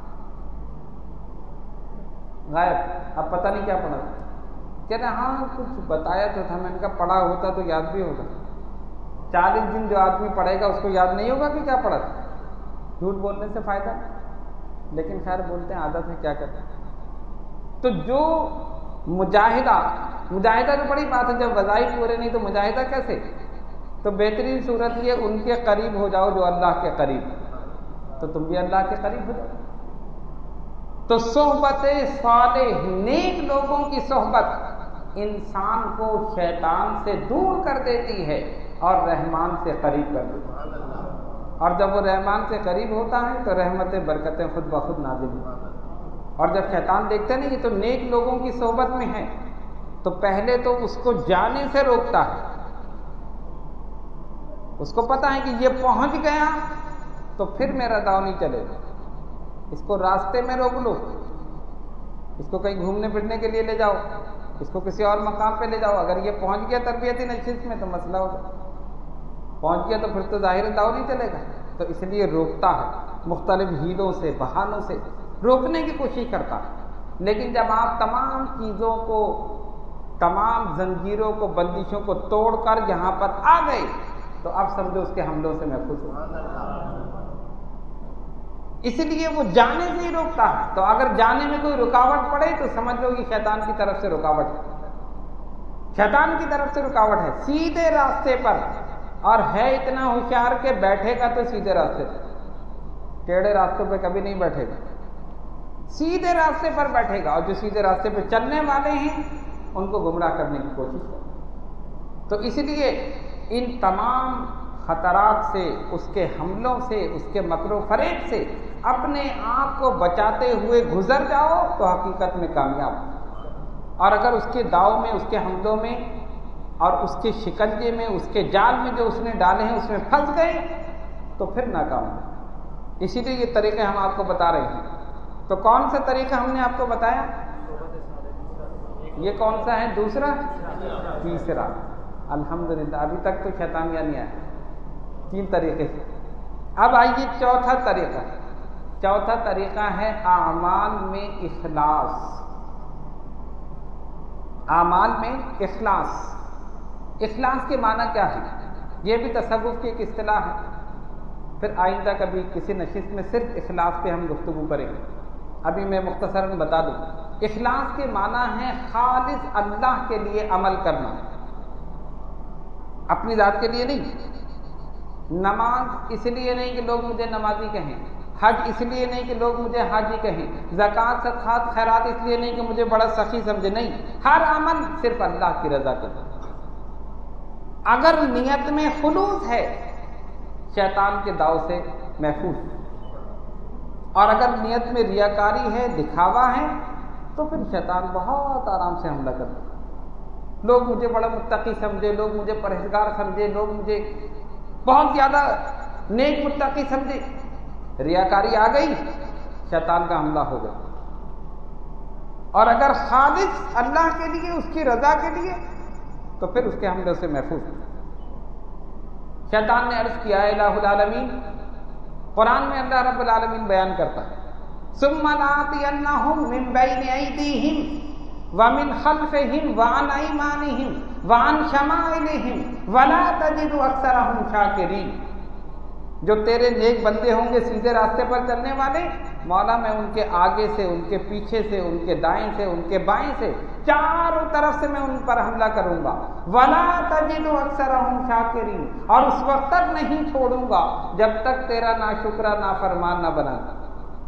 غائب، اب پتہ نہیں کیا پڑھا تھا۔ کہتے ہیں ہاں کچھ بتایا تو تھا۔ میں نے کہا پڑھا ہوتا تو یاد بھی ہوگا۔ چالیس دن جو آدمی پڑھے گا اس کو یاد نہیں ہوگا کہ کیا پڑھا تھا۔ جھوٹ بولنے سے فائدہ نہیں، لیکن خیر بولتے ہیں، عادت ہے، کیا کرتے ہیں۔ تو جو مجاہدہ، مجاہدہ تو بڑی بات ہے، جب وظائف پورے نہیں تو مجاہدہ کیسے؟ تو بہترین صورت یہ ان کے قریب ہو جاؤ جو اللہ کے قریب، تو تم بھی اللہ کے قریب ہو جاؤ۔ تو صحبت صالح، نیک لوگوں کی صحبت انسان کو شیطان سے دور کر دیتی ہے اور رحمان سے قریب کر دیتی ہے، اور جب وہ رحمان سے قریب ہوتا ہے تو رحمتیں برکتیں خود بخود نازل ہوتی ہیں۔ اور جب شیطان دیکھتے ہیں نا یہ تو نیک لوگوں کی صحبت میں ہے، تو پہلے تو اس کو جانے سے روکتا ہے۔ اس کو پتا ہے کہ یہ پہنچ گیا تو پھر میرا داؤ نہیں چلے گا، اس کو راستے میں روک لو، اس کو کہیں گھومنے پھرنے کے لیے لے جاؤ، اس کو کسی اور مقام پہ لے جاؤ، اگر یہ پہنچ گیا تربیتی نشست میں تو مسئلہ ہو جائے، پہنچ گیا تو پھر تو ظاہر داؤ نہیں چلے گا۔ تو اس لیے روکتا ہے، مختلف ہیلوں سے، بہانوں سے روکنے کی کوشش کرتا ہے۔ لیکن جب آپ تمام چیزوں کو، تمام زنجیروں کو، بندشوں کو توڑ کر یہاں پر آ گئے تو اب سمجھو اس کے حملوں سے محفوظ ہو۔ اس لیے وہ جانے سے ہی روکتا ہے۔ تو اگر جانے میں کوئی رکاوٹ پڑے تو سمجھ لو کہ شیطان کی طرف سے رکاوٹ ہے، شیطان کی طرف سے رکاوٹ ہے سیدھے راستے پر، اور ہے اتنا ہوشیار کہ بیٹھے گا تو سیدھے راستے پر، ٹیڑھے راستوں پہ کبھی نہیں بیٹھے گا، سیدھے راستے پر بیٹھے گا، اور جو سیدھے راستے پہ چلنے والے ہیں ان کو گمراہ کرنے کی کوشش کرے۔ تو اس لیے ان تمام خطرات سے، اس کے حملوں سے، اس کے مکر و فریب سے اپنے آپ کو بچاتے ہوئے گزر جاؤ تو حقیقت میں کامیاب ہو۔ اور اگر اس کے داؤ میں، اس کے حملوں میں اور اس کے شکنجے میں، اس کے جال میں جو اس نے ڈالے ہیں اس میں پھنس گئے تو پھر ناکام ہو۔ اسی لیے یہ طریقے ہم آپ کو بتا رہے ہیں۔ تو کون سا طریقہ ہم نے آپ کو بتایا؟ یہ کون سا ہے؟ دوسرا؟ تیسرا۔ الحمدللہ ابھی تک تو شیطانیہ نہیں آیا، تین طریقے سے۔ اب آئیے چوتھا طریقہ۔ چوتھا طریقہ ہے اعمال میں اخلاص۔ اعمال میں اخلاص۔ اخلاص کے معنی کیا ہے؟ یہ بھی تصوف کی ایک اصطلاح ہے، پھر آئندہ کبھی کسی نشست میں صرف اخلاص پہ ہم گفتگو کریں گے، ابھی میں مختصراً بتا دوں۔ اخلاص کے معنی ہے خالص اللہ کے لیے عمل کرنا، اپنی ذات کے لیے نہیں۔ نماز اس لیے نہیں کہ لوگ مجھے نمازی کہیں، حج اس لیے نہیں کہ لوگ مجھے حاجی کہیں، زکوٰۃ صدقات خیرات اس لیے نہیں کہ مجھے بڑا سخی سمجھے، نہیں، ہر عمل صرف اللہ کی رضا کے لیے۔ اگر نیت میں خلوص ہے شیطان کے داؤ سے محفوظ، اور اگر نیت میں ریاکاری ہے، دکھاوا ہے، تو پھر شیطان بہت آرام سے حملہ کرتا ہے۔ لوگ مجھے بڑا متقی سمجھے، لوگ مجھے پرہیزگار سمجھے، لوگ مجھے بہت زیادہ نیک متقی سمجھے، ریاکاری آ گئی، شیطان کا حملہ ہو گیا۔ اور اگر خالص اللہ کے لیے، اس کی رضا کے لیے، تو پھر اس کے حملے سے محفوظ۔ شیطان نے عرض کیا ہے الہ العالمین، قرآن میں اللہ رب العالمین بیان کرتا ہے ثم لآتینہم من بین ایدیہم ومن خلفہم وعن ایمانہم وعن شمائلہم ولا تجد اکثرہم شاکرین۔ جو تیرے نیک بندے ہوں گے سیدھے راستے پر چلنے والے، مولا میں ان کے آگے سے، ان کے پیچھے سے، ان کے دائیں سے، ان کے بائیں سے، چاروں طرف سے میں ان پر حملہ کروں گا۔ ولا تجد اکثرہم شاکرین، اور اس وقت تک نہیں چھوڑوں گا جب تک تیرا ناشکرا نافرمان نہ بنا دوں،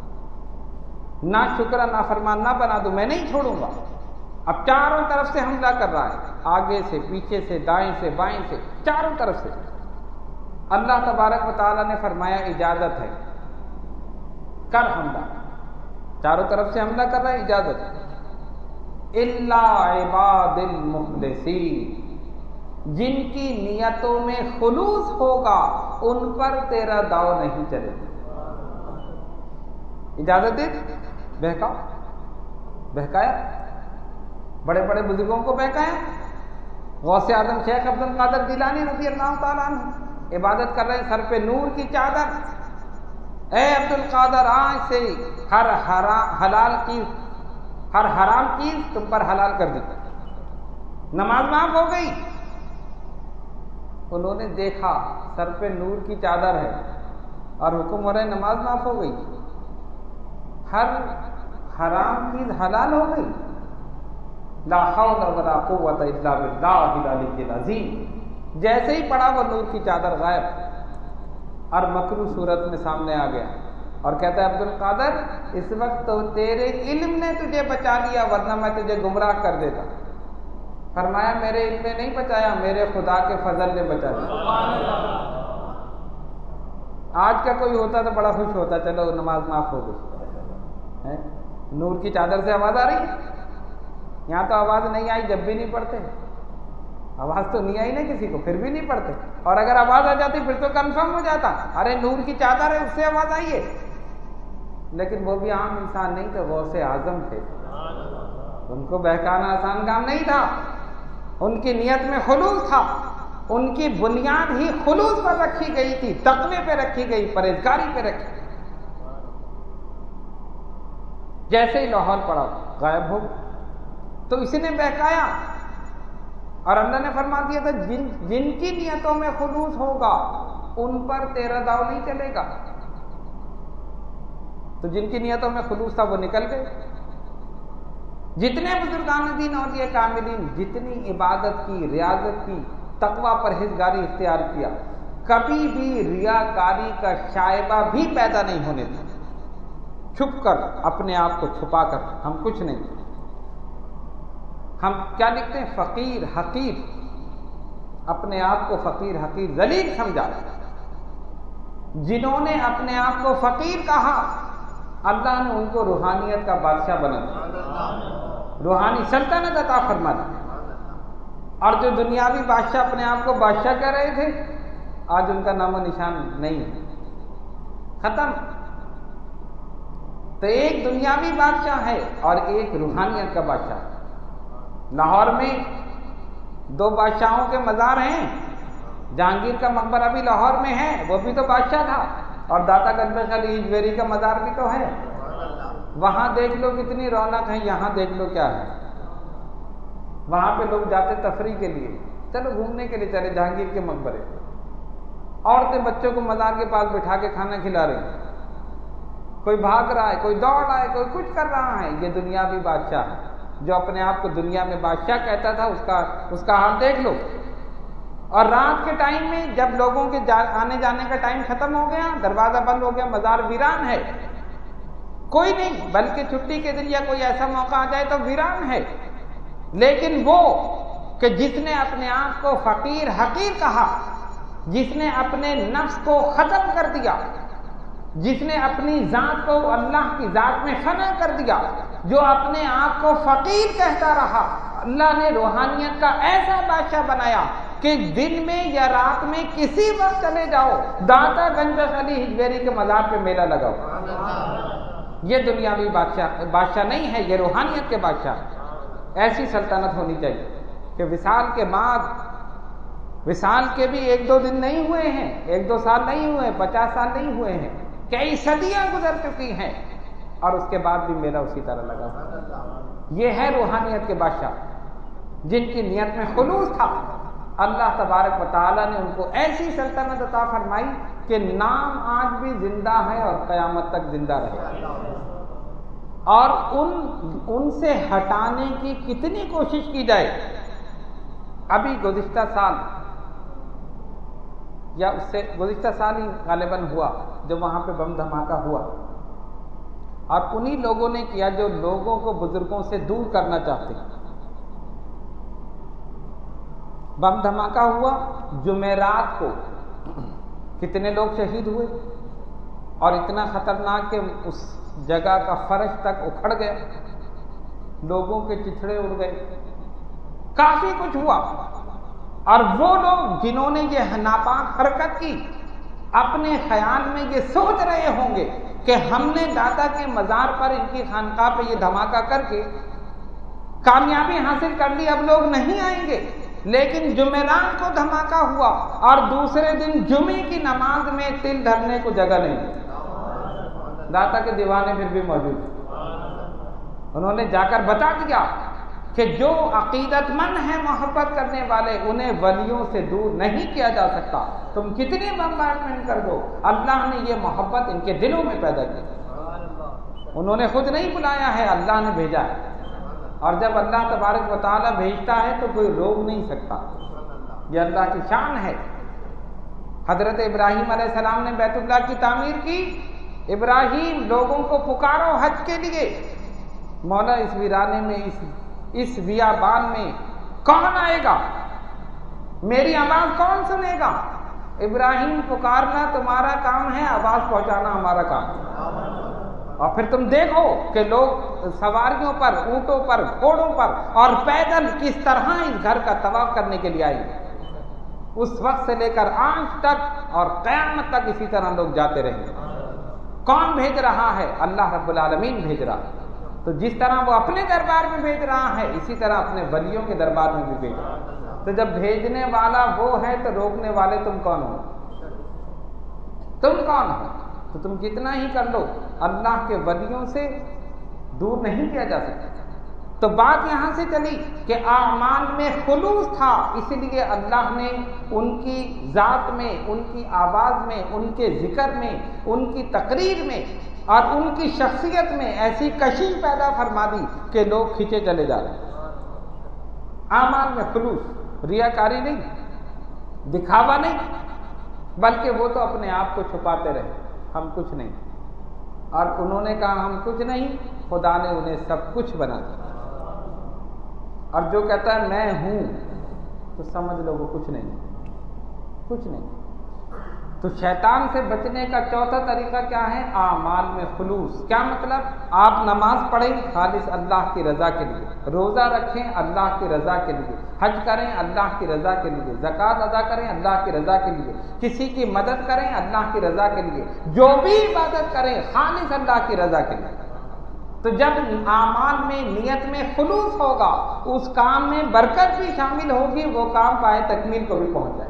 ناشکرا نافرمان نہ بنا دوں، میں نہیں چھوڑوں گا۔ اب چاروں طرف سے حملہ کر رہا ہے، آگے سے، پیچھے سے، دائیں سے، بائیں سے، چاروں طرف سے۔ اللہ تبارک و تعالیٰ نے فرمایا اجازت ہے، کر حملہ، چاروں طرف سے حملہ کر رہا ہے، اجازت ہے۔ الا عباد المخلصین، جن کی نیتوں میں خلوص ہوگا ان پر تیرا داؤ نہیں چلے گا۔ اجازت دے، بہکاؤ، بہکایا، بڑے بڑے بزرگوں کو بہکایا۔ غوث اعظم شیخ عبد القادر جیلانی رضی اللہ تعالیٰ عنہ عبادت کر رہے ہیں، سر پہ نور کی چادر، اے عبد القادر آج سے ہر حرام حلال چیز، ہر حرام چیز تم پر حلال کر دی، نماز معاف ہو گئی۔ انہوں نے دیکھا سر پہ نور کی چادر ہے اور حکم ہو رہے نماز معاف ہو گئی، ہر حرام چیز حلال ہو گئی۔ لا حول ولا قوت الا باللہ العلی العظیم۔ جیسے ہی پڑا وہ نور کی چادر غائب، اور مکروہ صورت میں سامنے آ گیا، اور کہتا ہے عبد القادر اس وقت تو تیرے علم نے تجھے بچا لیا، ورنہ میں تجھے گمراہ کر دیتا۔ فرمایا میرے علم نے نہیں بچایا، میرے خدا کے فضل نے بچا لیا۔ آج کا کوئی ہوتا تو بڑا خوش ہوتا، چلو نماز معاف ہو گئی۔ نور کی چادر سے آواز آ رہی، یہاں تو آواز نہیں آئی جب بھی نہیں پڑھتے، آواز تو نہیں آئی نا کسی کو، پھر بھی نہیں پڑھتے، اور اگر آواز آ جاتی پھر تو کنفرم ہو جاتا، ارے نور کی چادر ہے اس سے آواز آئی ہے۔ لیکن وہ بھی عام انسان نہیں تھے، غوث اعظم تھے، ان کو بہکانا آسان کام نہیں تھا۔ ان کی نیت میں خلوص تھا، ان کی بنیاد ہی خلوص پر رکھی گئی تھی، تقوی پہ رکھی گئی، پرہیزگاری پہ رکھی۔ جیسے ہی لاہور پڑا غائب ہو، تو اسی نے بہکایا، اور اللہ نے فرما دیا تھا جن جن کی نیتوں میں خلوص ہوگا ان پر تیرا داؤ نہیں چلے گا۔ تو جن کی نیتوں میں خلوص تھا وہ نکل گئے۔ جتنے بزرگان دین اولیاء کاملین جتنی عبادت کی، ریاضت کی، تقوی پرہیزگاری اختیار کیا، کبھی بھی ریاکاری کا شائبہ بھی پیدا نہیں ہونے دیا، چھپ کر، اپنے آپ کو چھپا کر، ہم کچھ نہیں۔ ہم کیا لکھتے ہیں؟ فقیر حقیر، اپنے آپ کو فقیر حقیر ذلیل سمجھا۔ جنہوں نے اپنے آپ کو فقیر کہا اللہ نے ان کو روحانیت کا بادشاہ بنا دیا، روحانی سلطنت عطا فرما دی۔ اور جو دنیاوی بادشاہ اپنے آپ کو بادشاہ کہہ رہے تھے آج ان کا نام و نشان نہیں ہے، ختم۔ تو ایک دنیاوی بادشاہ ہے اور ایک روحانیت کا بادشاہ ہے۔ لاہور میں دو بادشاہوں کے مزار ہیں، جہانگیر کا مقبرہ بھی لاہور میں ہے، وہ بھی تو بادشاہ تھا، اور داتا گنج علی اجمیری کا مزار بھی تو ہے۔ وہاں دیکھ لو کتنی رونق ہے، یہاں دیکھ لو کیا ہے۔ وہاں پہ لوگ جاتے تفریح کے لیے، چلو گھومنے کے لیے چلے جہانگیر کے مقبرے، عورتیں بچوں کو مزار کے پاس بٹھا کے کھانا کھلا رہی ہیں، کوئی بھاگ رہا ہے، کوئی دوڑ رہا ہے، کوئی کچھ کر رہا ہے۔ یہ دنیاوی بادشاہ ہے جو اپنے آپ کو دنیا میں بادشاہ کہتا تھا، اس کا اس کا حال دیکھ لو۔ اور رات کے ٹائم میں جب لوگوں کے جا آنے جانے کا ٹائم ختم ہو گیا، دروازہ بند ہو گیا، مزار ویران ہے، کوئی نہیں، بلکہ چھٹی کے دن یا کوئی ایسا موقع آ جائے تو ویران ہے، لیکن وہ کہ جس نے اپنے آپ کو فقیر حقیر کہا، جس نے اپنے نفس کو ختم کر دیا، جس نے اپنی ذات کو اللہ کی ذات میں فنا کر دیا، جو اپنے آپ کو فقیر کہتا رہا، اللہ نے روحانیت کا ایسا بادشاہ بنایا کہ دن میں یا رات میں کسی وقت چلے جاؤ، داتا گنج علی ہجویری کے مزار پہ میلہ لگاؤ۔ یہ دنیاوی بادشاہ بادشاہ نہیں ہے، یہ روحانیت کے بادشاہ۔ ایسی سلطنت ہونی چاہیے کہ وصال کے بعد، وصال کے بھی ایک دو دن نہیں ہوئے ہیں، ایک دو سال نہیں ہوئے، پچاس سال نہیں ہوئے ہیں، کئی صدیاں گزر چکی ہیں، اور اس کے بعد بھی میلہ اسی طرح لگا۔ یہ ہے روحانیت کے بادشاہ جن کی نیت میں خلوص تھا۔ اللہ تبارک و تعالیٰ نے ان کو ایسی سلطنت عطا فرمائی کہ نام آج بھی زندہ ہے اور قیامت تک زندہ رہے، اور ان ان سے ہٹانے کی کتنی کوشش کی جائے۔ ابھی گزشتہ سال یا اس سے گزشتہ سال ہی غالباً ہوا جب وہاں پہ بم دھماکہ ہوا، اور انہی لوگوں نے کیا جو لوگوں کو بزرگوں سے دور کرنا چاہتے ہیں۔ بم دھماکہ ہوا جمعرات کو، کتنے لوگ شہید ہوئے، اور اتنا خطرناک کہ اس جگہ کا فرش تک اکھڑ گیا، لوگوں کے چچھڑے اڑ گئے، کافی کچھ ہوا۔ اور وہ لوگ جنہوں نے یہ ناپاک حرکت کی، اپنے خیال میں یہ سوچ رہے ہوں گے کہ ہم نے داتا کے مزار پر ان کی خانقاہ پہ یہ دھماکہ کر کے کامیابی حاصل کر لی، اب لوگ نہیں آئیں گے، لیکن جمعرات کو دھماکہ ہوا اور دوسرے دن جمعے کی نماز میں تل دھرنے کو جگہ نہیں، داتا کے دیوانے پھر بھی موجود ہیں۔ انہوں نے جا کر بتا دیا کہ جو عقیدت مند ہیں، محبت کرنے والے، انہیں ولیوں سے دور نہیں کیا جا سکتا، تم کتنی بمبارڈمنٹ کر دو، اللہ نے یہ محبت ان کے دلوں میں پیدا کی۔ انہوں نے خود نہیں بلایا ہے، اللہ نے بھیجا ہے، اور جب اللہ تبارک و تعالیٰ بھیجتا ہے تو کوئی روک نہیں سکتا، یہ اللہ کی شان ہے۔ حضرت ابراہیم علیہ السلام نے بیت اللہ کی تعمیر کی، ابراہیم لوگوں کو پکارو حج کے لیے، مولا اس ویرانے میں، اس اس بیابان میں کون آئے گا، میری آواز کون سنے گا؟ ابراہیم پکارنا تمہارا کام ہے، آواز پہنچانا ہمارا کام ہے۔ اور پھر تم دیکھو کہ لوگ سواریوں پر، اونٹوں پر، گھوڑوں پر اور پیدل کس طرح اس گھر کا طواف کرنے کے لیے آئیں گے۔ اس وقت سے لے کر آج تک اور قیامت تک اسی طرح لوگ جاتے رہیں گے۔ کون بھیج رہا ہے؟ اللہ رب العالمین بھیج رہا ہے۔ تو جس طرح وہ اپنے دربار میں بھیج رہا ہے، اسی طرح اپنے ولیوں کے دربار میں بھی بھیج رہا ہے۔ تو جب بھیجنے والا وہ ہے تو روکنے والے تم کون ہو؟ تم کون ہو؟ تو تم کتنا ہی کر لو، اللہ کے ولیوں سے دور نہیں کیا جا سکتا۔ تو بات یہاں سے چلی کہ اعمال میں خلوص تھا، اس لیے اللہ نے ان کی ذات میں، ان کی آواز میں، ان کے ذکر میں، ان کی تقریر میں اور ان کی شخصیت میں ایسی کشش پیدا فرما دی کہ لوگ کھینچے چلے جا رہے ہیں۔ اعمال میں خلوص، ریاکاری نہیں، دکھاوا نہیں، بلکہ وہ تو اپنے آپ کو چھپاتے رہے، ہم کچھ نہیں، اور انہوں نے کہا ہم کچھ نہیں، خدا نے انہیں سب کچھ بنا دیا۔ اور جو کہتا ہے میں ہوں تو سمجھ لو وہ کچھ نہیں، کچھ نہیں۔ تو شیطان سے بچنے کا چوتھا طریقہ کیا ہے؟ اعمال میں خلوص۔ کیا مطلب؟ آپ نماز پڑھیں خالص اللہ کی رضا کے لیے، روزہ رکھیں اللہ کی رضا کے لیے، حج کریں اللہ کی رضا کے لیے، زکوٰۃ ادا کریں اللہ کی رضا کے لیے، کسی کی مدد کریں اللہ کی رضا کے لیے، جو بھی عبادت کریں خالص اللہ کی رضا کے لیے۔ تو جب اعمال میں، نیت میں خلوص ہوگا، اس کام میں برکت بھی شامل ہوگی، وہ کام پائے تکمیل کو بھی پہنچ جائے۔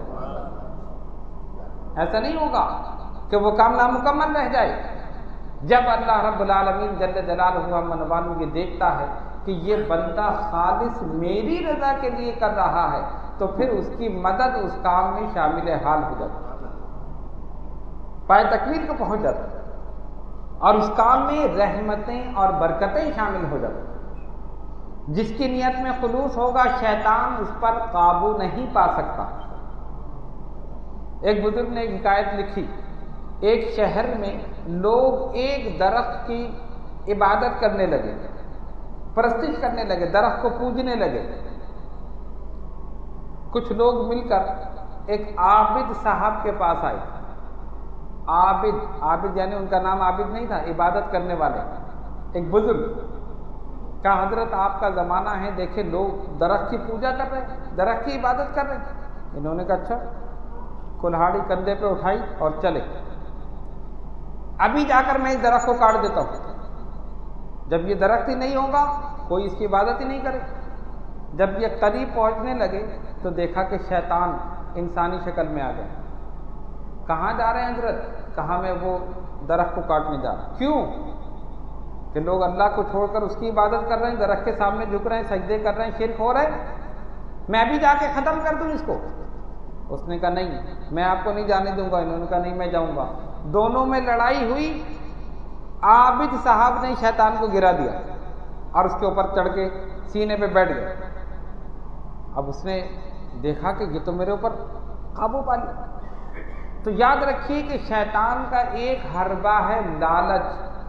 ایسا نہیں ہوگا کہ وہ کام نامکمل رہ جائے۔ جب اللہ رب العالمین جل جلالہ منوان یہ دیکھتا ہے کہ یہ بندہ خالص میری رضا کے لیے کر رہا ہے، تو پھر اس کی مدد اس کام میں شامل حال ہو جاتی ہے، پائے تکمیل کو پہنچ جاتا ہے، اور اس کام میں رحمتیں اور برکتیں شامل ہو جاتی ہیں۔ جس کی نیت میں خلوص ہوگا، شیطان اس پر قابو نہیں پا سکتا۔ ایک بزرگ نے ایک حکایت لکھی، ایک شہر میں لوگ ایک درخت کی عبادت کرنے لگے، پرستش کرنے لگے، درخت کو پوجنے لگے۔ کچھ لوگ مل کر ایک عابد صاحب کے پاس آئے۔ عابد عابد یعنی ان کا نام عابد نہیں تھا، عبادت کرنے والے، ایک بزرگ۔ کہا حضرت آپ کا زمانہ ہے، دیکھیں لوگ درخت کی پوجا کر رہے ہیں، درخت کی عبادت کر رہے ہیں۔ انہوں نے کہا اچھا، کلہاڑی کندھے پہ اٹھائی اور چلے، ابھی جا کر میں اس درخت کو کاٹ دیتا ہوں۔ جب یہ درخت ہی نہیں ہوگا کوئی اس کی عبادت ہی نہیں کرے۔ جب یہ قریب پہنچنے لگے تو دیکھا کہ شیطان انسانی شکل میں آ گیا۔ کہاں جا رہے ہیں حضرت؟ کہا میں وہ درخت کو کاٹنے جا رہا ہوں۔ کیوں؟ کہ لوگ اللہ کو چھوڑ کر اس کی عبادت کر رہے ہیں، درخت کے سامنے جھک رہے ہیں، سجدے کر رہے ہیں، شرک ہو رہے ہیں، میں بھی جا کے ختم کر دوں اس کو؟ اس نے کہا نہیں، میں آپ کو نہیں جانے دوں گا۔ انہوں نے کہا نہیں، میں جاؤں گا۔ دونوں میں لڑائی ہوئی، عابد صاحب نے شیطان کو گرا دیا اور اس کے اوپر چڑھ کے سینے پہ بیٹھ گئے۔ اب اس نے دیکھا کہ یہ تو میرے اوپر قابو پا لیا۔ تو یاد رکھیے کہ شیطان کا ایک حربہ ہے لالچ۔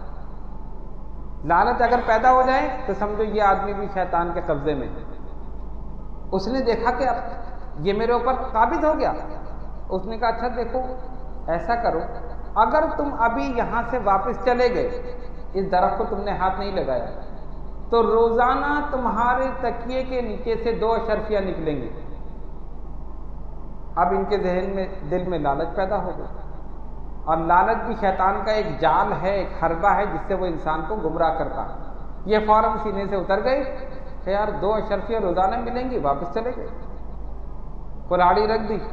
لالچ اگر پیدا ہو جائے تو سمجھو یہ آدمی بھی شیطان کے قبضے میں۔ اس نے دیکھا کہ اب یہ میرے اوپر قابض ہو گیا۔ اس نے کہا اچھا دیکھو، ایسا کرو، اگر تم ابھی یہاں سے واپس چلے گئے، اس درخت کو تم نے ہاتھ نہیں لگایا، تو روزانہ تمہارے تکیے کے نیچے سے دو اشرفیاں نکلیں گی۔ اب ان کے ذہن میں، دل میں لالچ پیدا ہو گئی، اور لالچ بھی شیطان کا ایک جال ہے، ایک حربہ ہے جس سے وہ انسان کو گمراہ کرتا ہے۔ یہ فوراً سینے سے اتر گئی کہ یار دو اشرفیاں روزانہ ملیں گی، واپس چلے گئے، کلاڑی رکھ دی۔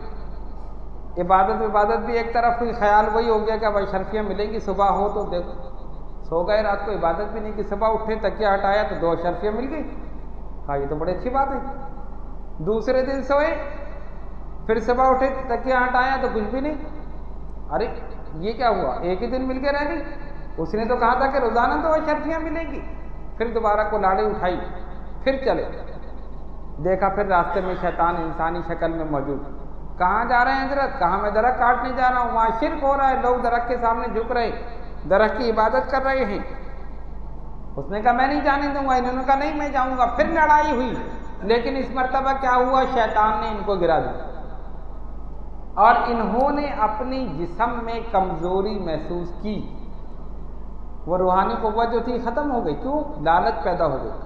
عبادت عبادت بھی ایک طرف ہوئی، خیال وہی ہو گیا کہ اب اشرفیاں ملیں گی، صبح ہو تو دیکھو، سو گئے رات کو، عبادت بھی نہیں کی، صبح اٹھے تکیہ ہٹایا تو دو اشرفیاں مل گئی۔ ہاں یہ تو بڑی اچھی بات ہے۔ دوسرے دن سوئے، پھر صبح اٹھے تکیہ ہٹایا تو کچھ بھی نہیں۔ ارے یہ کیا ہوا، ایک ہی دن مل کے رہ گئی؟ اس نے تو کہا تھا کہ روزانہ دو اشرفیاں ملیں گی۔ پھر دوبارہ کلاڑی اٹھائی، پھر چلے، دیکھا پھر راستے میں شیطان انسانی شکل میں موجود۔ کہاں جا رہے ہیں حضرت؟ کہاں میں درخت کاٹنے جا رہا ہوں، وہاں شرک ہو رہا ہے، لوگ درخت کے سامنے جھک رہے ہیں، درخت کی عبادت کر رہے ہیں۔ اس نے کہا میں نہیں جانے دوں گا۔ انہوں نے کہا نہیں میں جاؤں گا۔ پھر لڑائی ہوئی، لیکن اس مرتبہ کیا ہوا، شیطان نے ان کو گرا دیا، اور انہوں نے اپنی جسم میں کمزوری محسوس کی۔ وہ روحانی قوت جو تھی ختم ہو گئی۔ کیوں؟ لالچ پیدا ہو گئی،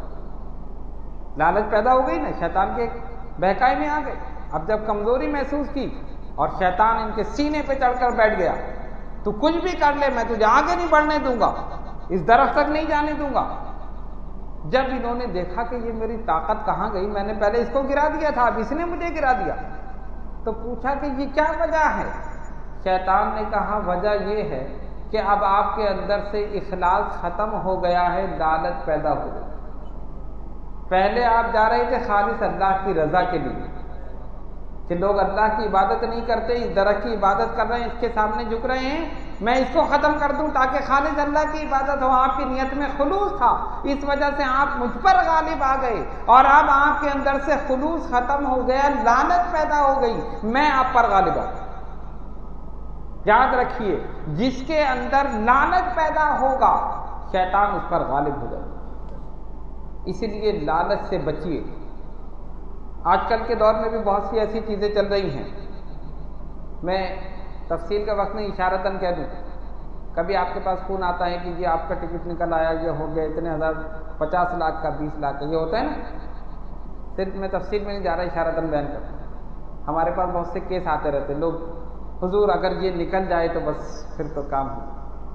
لالچ پیدا ہو گئی نا، شیطان کے بہکائی میں آ گئے۔ اب جب کمزوری محسوس کی اور شیطان ان کے سینے پہ چڑھ کر بیٹھ گیا، تو کچھ بھی کر لے میں تجھے آگے نہیں بڑھنے دوں گا، اس درخت تک نہیں جانے دوں گا۔ جب انہوں نے دیکھا کہ یہ میری طاقت کہاں گئی، میں نے پہلے اس کو گرا دیا تھا، اب اس نے مجھے گرا دیا، تو پوچھا کہ یہ کیا وجہ ہے؟ شیطان نے کہا وجہ یہ ہے کہ اب آپ کے اندر سے اخلاص ختم ہو گیا ہے، لالچ پیدا ہو گئی۔ پہلے آپ جا رہے تھے خالص اللہ کی رضا کے لیے، کہ لوگ اللہ کی عبادت نہیں کرتے، اس درخت کی عبادت کر رہے ہیں، اس کے سامنے جھک رہے ہیں، میں اس کو ختم کر دوں تاکہ خالص اللہ کی عبادت ہو۔ آپ کی نیت میں خلوص تھا، اس وجہ سے آپ مجھ پر غالب آ گئے، اور اب آپ کے اندر سے خلوص ختم ہو گیا، لالچ پیدا ہو گئی، میں آپ پر غالب آ گیا۔ یاد رکھیے، جس کے اندر لالچ پیدا ہوگا شیطان اس پر غالب ہو جائے گا۔ اسی لیے لالچ سے بچیے۔ آج کل کے دور میں بھی بہت سی ایسی چیزیں چل رہی ہیں، میں تفصیل کا وقت نہیں، اشارتاً کہہ دوں، کبھی آپ کے پاس فون آتا ہے کہ یہ آپ کا ٹکٹ نکل آیا، یہ ہو گیا اتنے ہزار، پچاس لاکھ کا، بیس لاکھ کا، یہ ہوتا ہے نا۔ صرف میں تفصیل میں نہیں جا رہا، اشارتاً بیان کرتا ہوں۔ ہمارے پاس بہت سے کیس آتے رہتے، لوگ حضور اگر یہ نکل جائے تو بس پھر تو کام ہو۔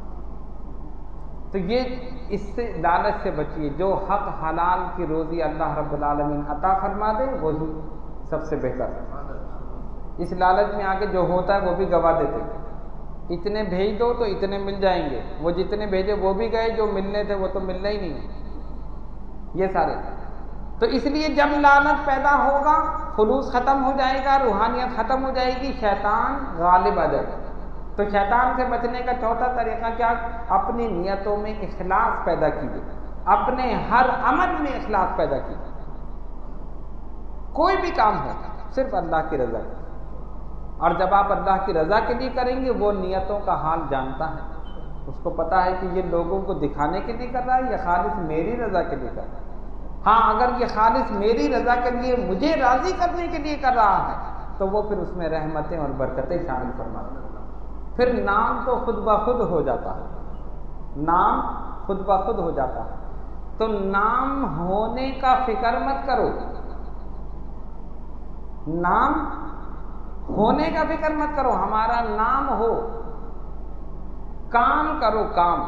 تو یہ اس سے لالچ سے بچیے۔ جو حق حلال کی روزی اللہ رب العالمین عطا فرما دے وہی سب سے بہتر ہے۔ اس لالچ میں آگے جو ہوتا ہے وہ بھی گوا دیتے، اتنے بھیج دو تو اتنے مل جائیں گے، وہ جتنے بھیجے وہ بھی گئے، جو ملنے تھے وہ تو ملنا ہی نہیں، یہ سارے۔ تو اس لیے جب لالچ پیدا ہوگا خلوص ختم ہو جائے گا، روحانیت ختم ہو جائے گی، شیطان غالب آ جائے گا۔ تو شیطان سے بچنے کا چوتھا طریقہ کیا؟ اپنی نیتوں میں اخلاص پیدا کیجیے، اپنے ہر عمل میں اخلاص پیدا کیجیے، کوئی بھی کام ہو صرف اللہ کی رضا۔ اور جب آپ اللہ کی رضا کے لیے کریں گے وہ نیتوں کا حال جانتا ہے، اس کو پتا ہے کہ یہ لوگوں کو دکھانے کے لیے کر رہا ہے یا خالص میری رضا کے لیے کر رہا ہے۔ ہاں اگر یہ خالص میری رضا کے لیے مجھے راضی کرنے کے لیے کر رہا ہے تو وہ پھر اس میں رحمتیں اور برکتیں شامل فرماتا ہے، پھر نام تو خود بخود ہو جاتا ہے، نام خود بخود ہو جاتا ہے۔ تو نام ہونے کا فکر مت کرو، نام ہونے کا فکر مت کرو، ہمارا نام ہو، کام کرو، کام۔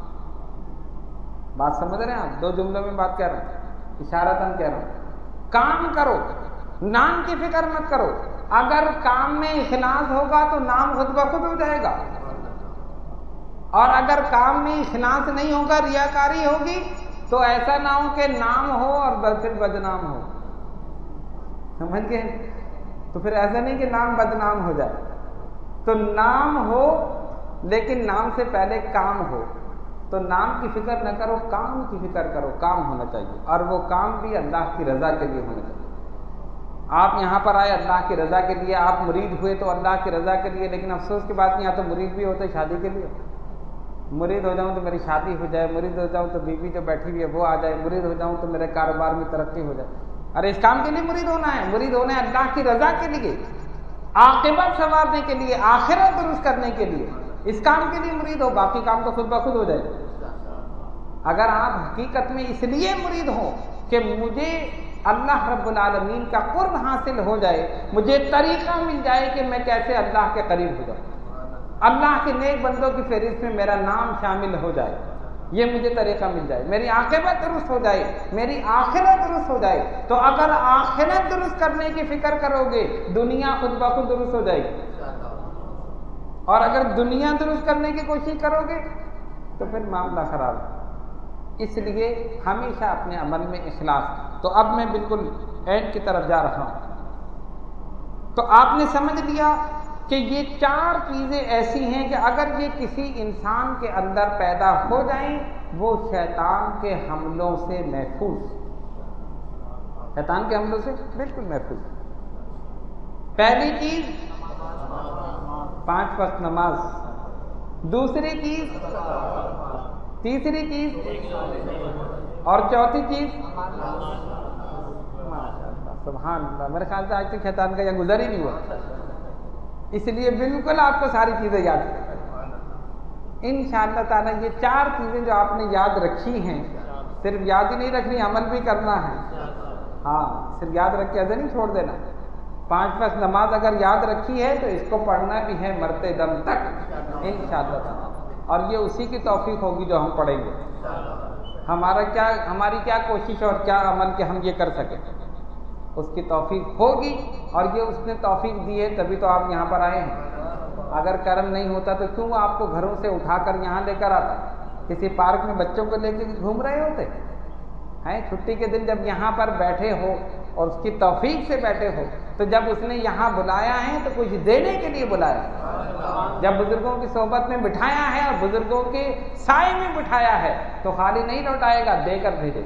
بات سمجھ رہے ہیں آپ؟ دو جملوں میں بات کہہ رہا ہوں، اشارتاً کہہ رہا ہوں، کام کرو، نام کی فکر مت کرو۔ اگر کام میں اخلاص ہوگا تو نام خود بخود ہو جائے گا، اور اگر کام میں اخلاص نہیں ہوگا، ریاکاری ہوگی، تو ایسا نہ ہو کہ نام ہو اور پھر بدنام ہو، سمجھ گئے؟ تو پھر ایسا نہیں کہ نام بدنام ہو جائے، تو نام ہو لیکن نام سے پہلے کام ہو۔ تو نام کی فکر نہ کرو، کام کی فکر کرو، کام ہونا چاہیے، اور وہ کام بھی اللہ کی رضا کے لیے ہونا چاہیے۔ آپ یہاں پر آئے اللہ کی رضا کے لیے، آپ مرید ہوئے تو اللہ کی رضا کے لیے، لیکن افسوس کی بات نہیں، یہاں تو مرید بھی ہوتے شادی کے لیے، مرید ہو جاؤں تو میری شادی ہو جائے، مرید ہو جاؤں تو بیوی جو بیٹھی ہوئی ہے وہ آ جائے، مرید ہو جاؤں تو میرے کاروبار میں ترقی ہو جائے۔ ارے اس کام کے لیے مرید ہونا ہے، مرید ہونا ہے اللہ کی رضا کے لیے، عاقبت سنوارنے کے لیے، آخرت درست کرنے کے لیے، اس کام کے لیے مرید ہو، باقی کام تو خود بخود ہو جائے۔ اگر آپ حقیقت میں اس لیے مرید ہوں کہ مجھے اللہ رب العالمین کا قرب حاصل ہو جائے، مجھے طریقہ مل جائے کہ میں کیسے اللہ کے قریب ہو جاؤں، اللہ کے نیک بندوں کی فہرست میں میرا نام شامل ہو جائے، یہ مجھے طریقہ مل جائے، میری عاقبت درست ہو جائے، میری آخرت درست ہو جائے، تو اگر آخرت درست کرنے کی فکر کرو گے دنیا خود بخود درست ہو جائے گی، اور اگر دنیا درست کرنے کی کوشش کرو گے تو پھر معاملہ خراب ہے۔ اس لیے ہمیشہ اپنے عمل میں اخلاص۔ تو اب میں بالکل اینڈ کی طرف جا رہا ہوں۔ تو آپ نے سمجھ لیا کہ یہ چار چیزیں ایسی ہیں کہ اگر یہ کسی انسان کے اندر پیدا ہو جائیں وہ شیطان کے حملوں سے محفوظ، شیطان کے حملوں سے بالکل محفوظ۔ پہلی چیز پانچ وقت نماز، دوسری چیز، تیسری چیز، اور چوتھی چیز سبحان اللہ، میرے خیال سے آج تک شیطان کا یہ گزر ہی نہیں ہوا، اس لیے بالکل آپ کو ساری چیزیں یاد ہیں انشاءاللہ تعالیٰ۔ یہ چار چیزیں جو آپ نے یاد رکھی ہیں، صرف یاد ہی نہیں رکھنی، عمل بھی کرنا ہے۔ ہاں صرف یاد رکھ کے ایسے نہیں چھوڑ دینا۔ پانچ وقت نماز اگر یاد رکھی ہے تو اس کو پڑھنا بھی ہے مرتے دم تک انشاءاللہ تعالیٰ، اور یہ اسی کی توفیق ہوگی جو ہم پڑھیں گے۔ ہمارا کیا، ہماری کیا کوشش اور کیا عمل کہ ہم یہ کر سکیں، اس کی توفیق ہوگی، اور یہ اس نے توفیق دی ہے تبھی تو آپ یہاں پر آئے ہیں۔ اگر کرم نہیں ہوتا تو کیوں آپ کو گھروں سے اٹھا کر یہاں لے کر آتا، کسی پارک میں بچوں کو لے کے گھوم رہے ہوتے ہیں؟ چھٹی کے دن جب یہاں پر بیٹھے ہو اور اس کی توفیق سے بیٹھے ہو تو جب اس نے یہاں بلایا ہے تو کچھ دینے کے لیے بلایا ہے، جب بزرگوں کی صحبت میں بٹھایا ہے اور بزرگوں کے سائے میں بٹھایا ہے تو خالی نہیں لوٹائے گا، دے کر بھیجے۔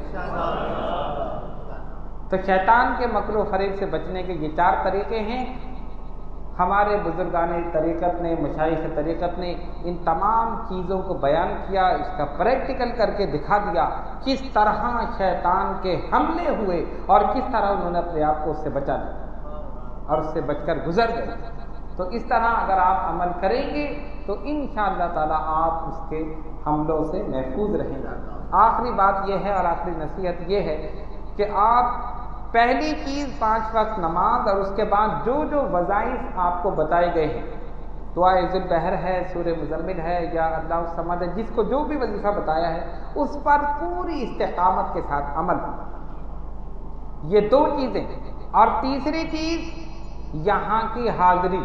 تو شیطان کے مکر و فریب سے بچنے کے یہ چار طریقے ہیں۔ ہمارے بزرگان طریقت نے، مشائخ طریقت نے ان تمام چیزوں کو بیان کیا، اس کا پریکٹیکل کر کے دکھا دیا کس طرح شیطان کے حملے ہوئے اور کس طرح انہوں نے اپنے آپ کو اس سے بچا لیا اور اس سے بچ کر گزر گئے۔ تو اس طرح اگر آپ عمل کریں گے تو انشاءاللہ تعالیٰ آپ اس کے حملوں سے محفوظ رہیں گے۔ آخری بات یہ ہے اور آخری نصیحت یہ ہے کہ آپ پہلی چیز پانچ وقت نماز، اور اس کے بعد جو جو وظائف آپ کو بتائے گئے ہیں، دعائے ذوالبحر ہے، سورہ مزمل ہے، یا اللہ الصمد ہے، جس کو جو بھی وظیفہ بتایا ہے اس پر پوری استقامت کے ساتھ عمل۔ یہ دو چیزیں، اور تیسری چیز یہاں کی حاضری۔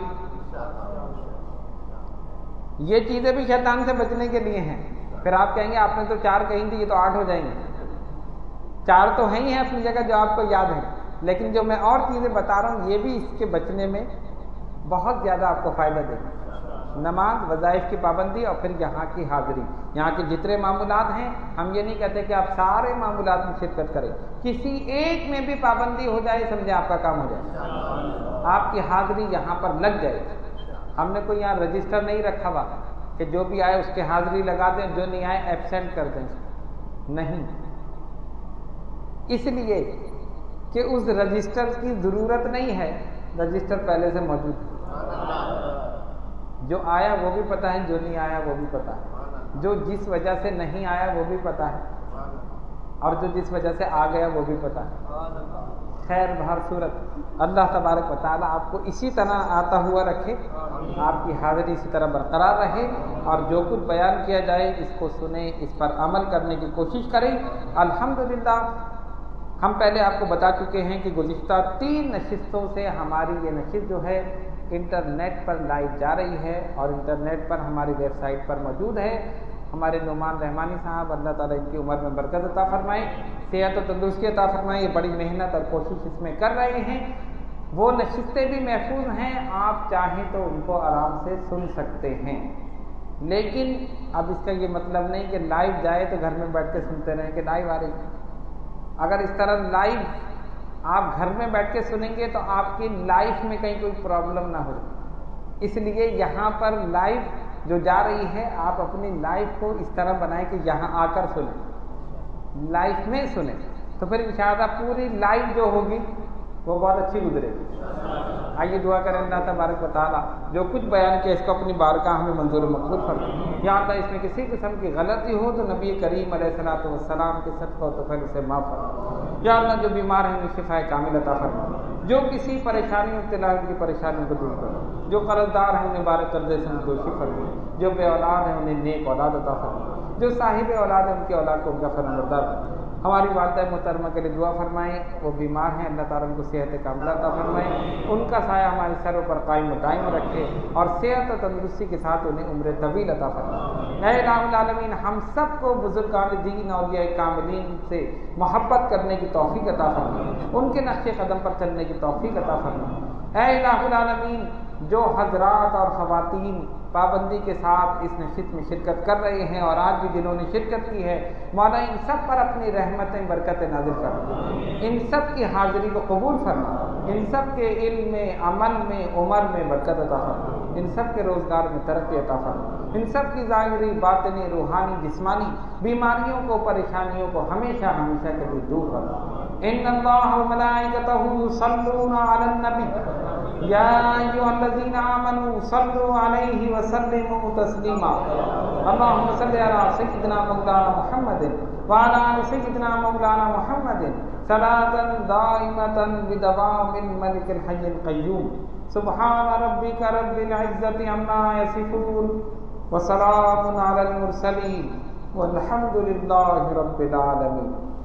یہ چیزیں بھی شیطان سے بچنے کے لیے ہیں۔ پھر آپ کہیں گے آپ نے تو چار کہیں تھی، یہ تو آٹھ ہو جائیں گے۔ چار تو ہیں ہی ہیں اپنی جگہ جو آپ کو یاد ہیں، لیکن جو میں اور چیزیں بتا رہا ہوں یہ بھی اس کے بچنے میں بہت زیادہ آپ کو فائدہ دے گا۔ نماز، وظائف کی پابندی اور پھر یہاں کی حاضری. یہاں کے جتنے معمولات ہیں ہم یہ نہیں کہتے کہ آپ سارے معمولات میں شرکت کریں، کسی ایک میں بھی پابندی ہو جائے سمجھے آپ کا کام ہو جائے، آپ کی حاضری یہاں پر لگ جائے. ہم نے کوئی یہاں رجسٹر نہیں رکھا ہوا کہ جو بھی آئے اس کی حاضری لگا دیں، جو نہیں آئے ایبسینٹ کر دیں، نہیں. اس لیے کہ اس رجسٹر کی ضرورت نہیں ہے، رجسٹر پہلے سے موجود ہے. جو آیا وہ بھی پتہ ہے، جو نہیں آیا وہ بھی پتہ ہے، جو جس وجہ سے نہیں آیا وہ بھی پتہ ہے، اور جو جس وجہ سے آ گیا وہ بھی پتہ ہے. خیر بہر صورت اللہ تبارک و تعالیٰ آپ کو اسی طرح آتا ہوا رکھے، آپ کی حاضری اسی طرح برقرار رہے، اور جو کچھ بیان کیا جائے اس کو سنیں، اس پر عمل کرنے کی کوشش کریں. الحمدللہ ہم پہلے آپ کو بتا چکے ہیں کہ گزشتہ تین نشستوں سے ہماری یہ نشست جو ہے انٹرنیٹ پر لائیو جا رہی ہے، اور انٹرنیٹ پر ہماری ویب سائٹ پر موجود ہے. ہمارے نعمان رحمانی صاحب اللہ تعالیٰ ان کی عمر میں برکت عطا فرمائے، صحت و تندرستی عطا فرمائے، یہ بڑی محنت اور کوشش اس میں کر رہے ہیں. وہ نشستیں بھی محفوظ ہیں، آپ چاہیں تو ان کو آرام سے سن سکتے ہیں. لیکن اب اس کا یہ مطلب نہیں کہ لائیو جائے تو گھر میں بیٹھ کے سنتے رہیں کہ لائیو آ رہی ہے. اگر اس طرح لائیو آپ گھر میں بیٹھ کے سنیں گے تو آپ کی لائف میں کہیں کوئی پرابلم نہ ہو. اس لیے یہاں پر لائیو جو جا رہی ہے آپ اپنی لائف کو اس طرح بنائیں کہ یہاں آ کر سنیں، لائف میں سنیں، تو پھر انشاءاللہ پوری لائف جو ہوگی وہ بہت اچھی گزرے گی. آئیے دعا کریں اللہ تبارک و تعالیٰ جو کچھ بیان کیا اس کو اپنی بارگاہ میں منظور و مقبول فرمائے. یا اللہ اس میں کسی قسم کی غلطی ہو تو نبی کریم علیہ الصلوۃ والسلام کے صدقہ و توفیق سے معاف فرمائے. یا اللہ جو بیمار ہیں انہیں شفا کامل عطا فرمائے، جو کسی پریشانی مبتلا ان کی پریشانیوں کو دور کرو، جو قرض دار ہیں انہیں بارک قرضے سے دوشی فرمائے، جو بے اولاد ہیں انہیں نیک اولاد عطا فرمائے، جو صاحب اولاد ہیں ان کی اولاد کو ان کا فرمانبردار بنائے. ہماری والدہ محترمہ کے لیے دعا فرمائیں، وہ بیمار ہیں اللہ تعالیٰ ان کو صحت کاملہ عطا فرمائے، ان کا سایہ ہمارے سروں پر قائم و دائم رکھے، اور صحت و تندرستی کے ساتھ انہیں عمر طویل عطا فرمائے. اے الہ العالمین ہم سب کو بزرگان دین اولیاء کاملین سے محبت کرنے کی توفیق عطا فرمائے، ان کے نقش قدم پر چلنے کی توفیق عطا فرمائے. اے الہ العالمین جو حضرات اور خواتین پابندی کے ساتھ اس نشست میں شرکت کر رہے ہیں اور آج بھی جنہوں نے شرکت کی ہے، مولا ان سب پر اپنی رحمتیں برکتیں نازل فرما، ان سب کی حاضری کو قبول فرما، ان سب کے علم میں، عمل میں، عمر میں برکت عطا فرما، ان سب کے روزگار میں ترقی عطا فرما، ان سب کی ظاہری، باطنی، روحانی، جسمانی بیماریوں کو، پریشانیوں کو ہمیشہ ہمیشہ کے لیے دور فرما. ان اللہ و ملائکتہ یصلون علی النبی یا ایھا الذین آمنوا صلوا علیہ وسلموا تسلیما. اللهم صل علی سیدنا مولانا محمد وعلى آل سیدنا مولانا محمد صلاۃ دائمۃ بدوام الملک الحی القیوم. سبحان ربک رب العزة عما یصفون وسلام علی المرسلین والحمد للہ رب العالمین.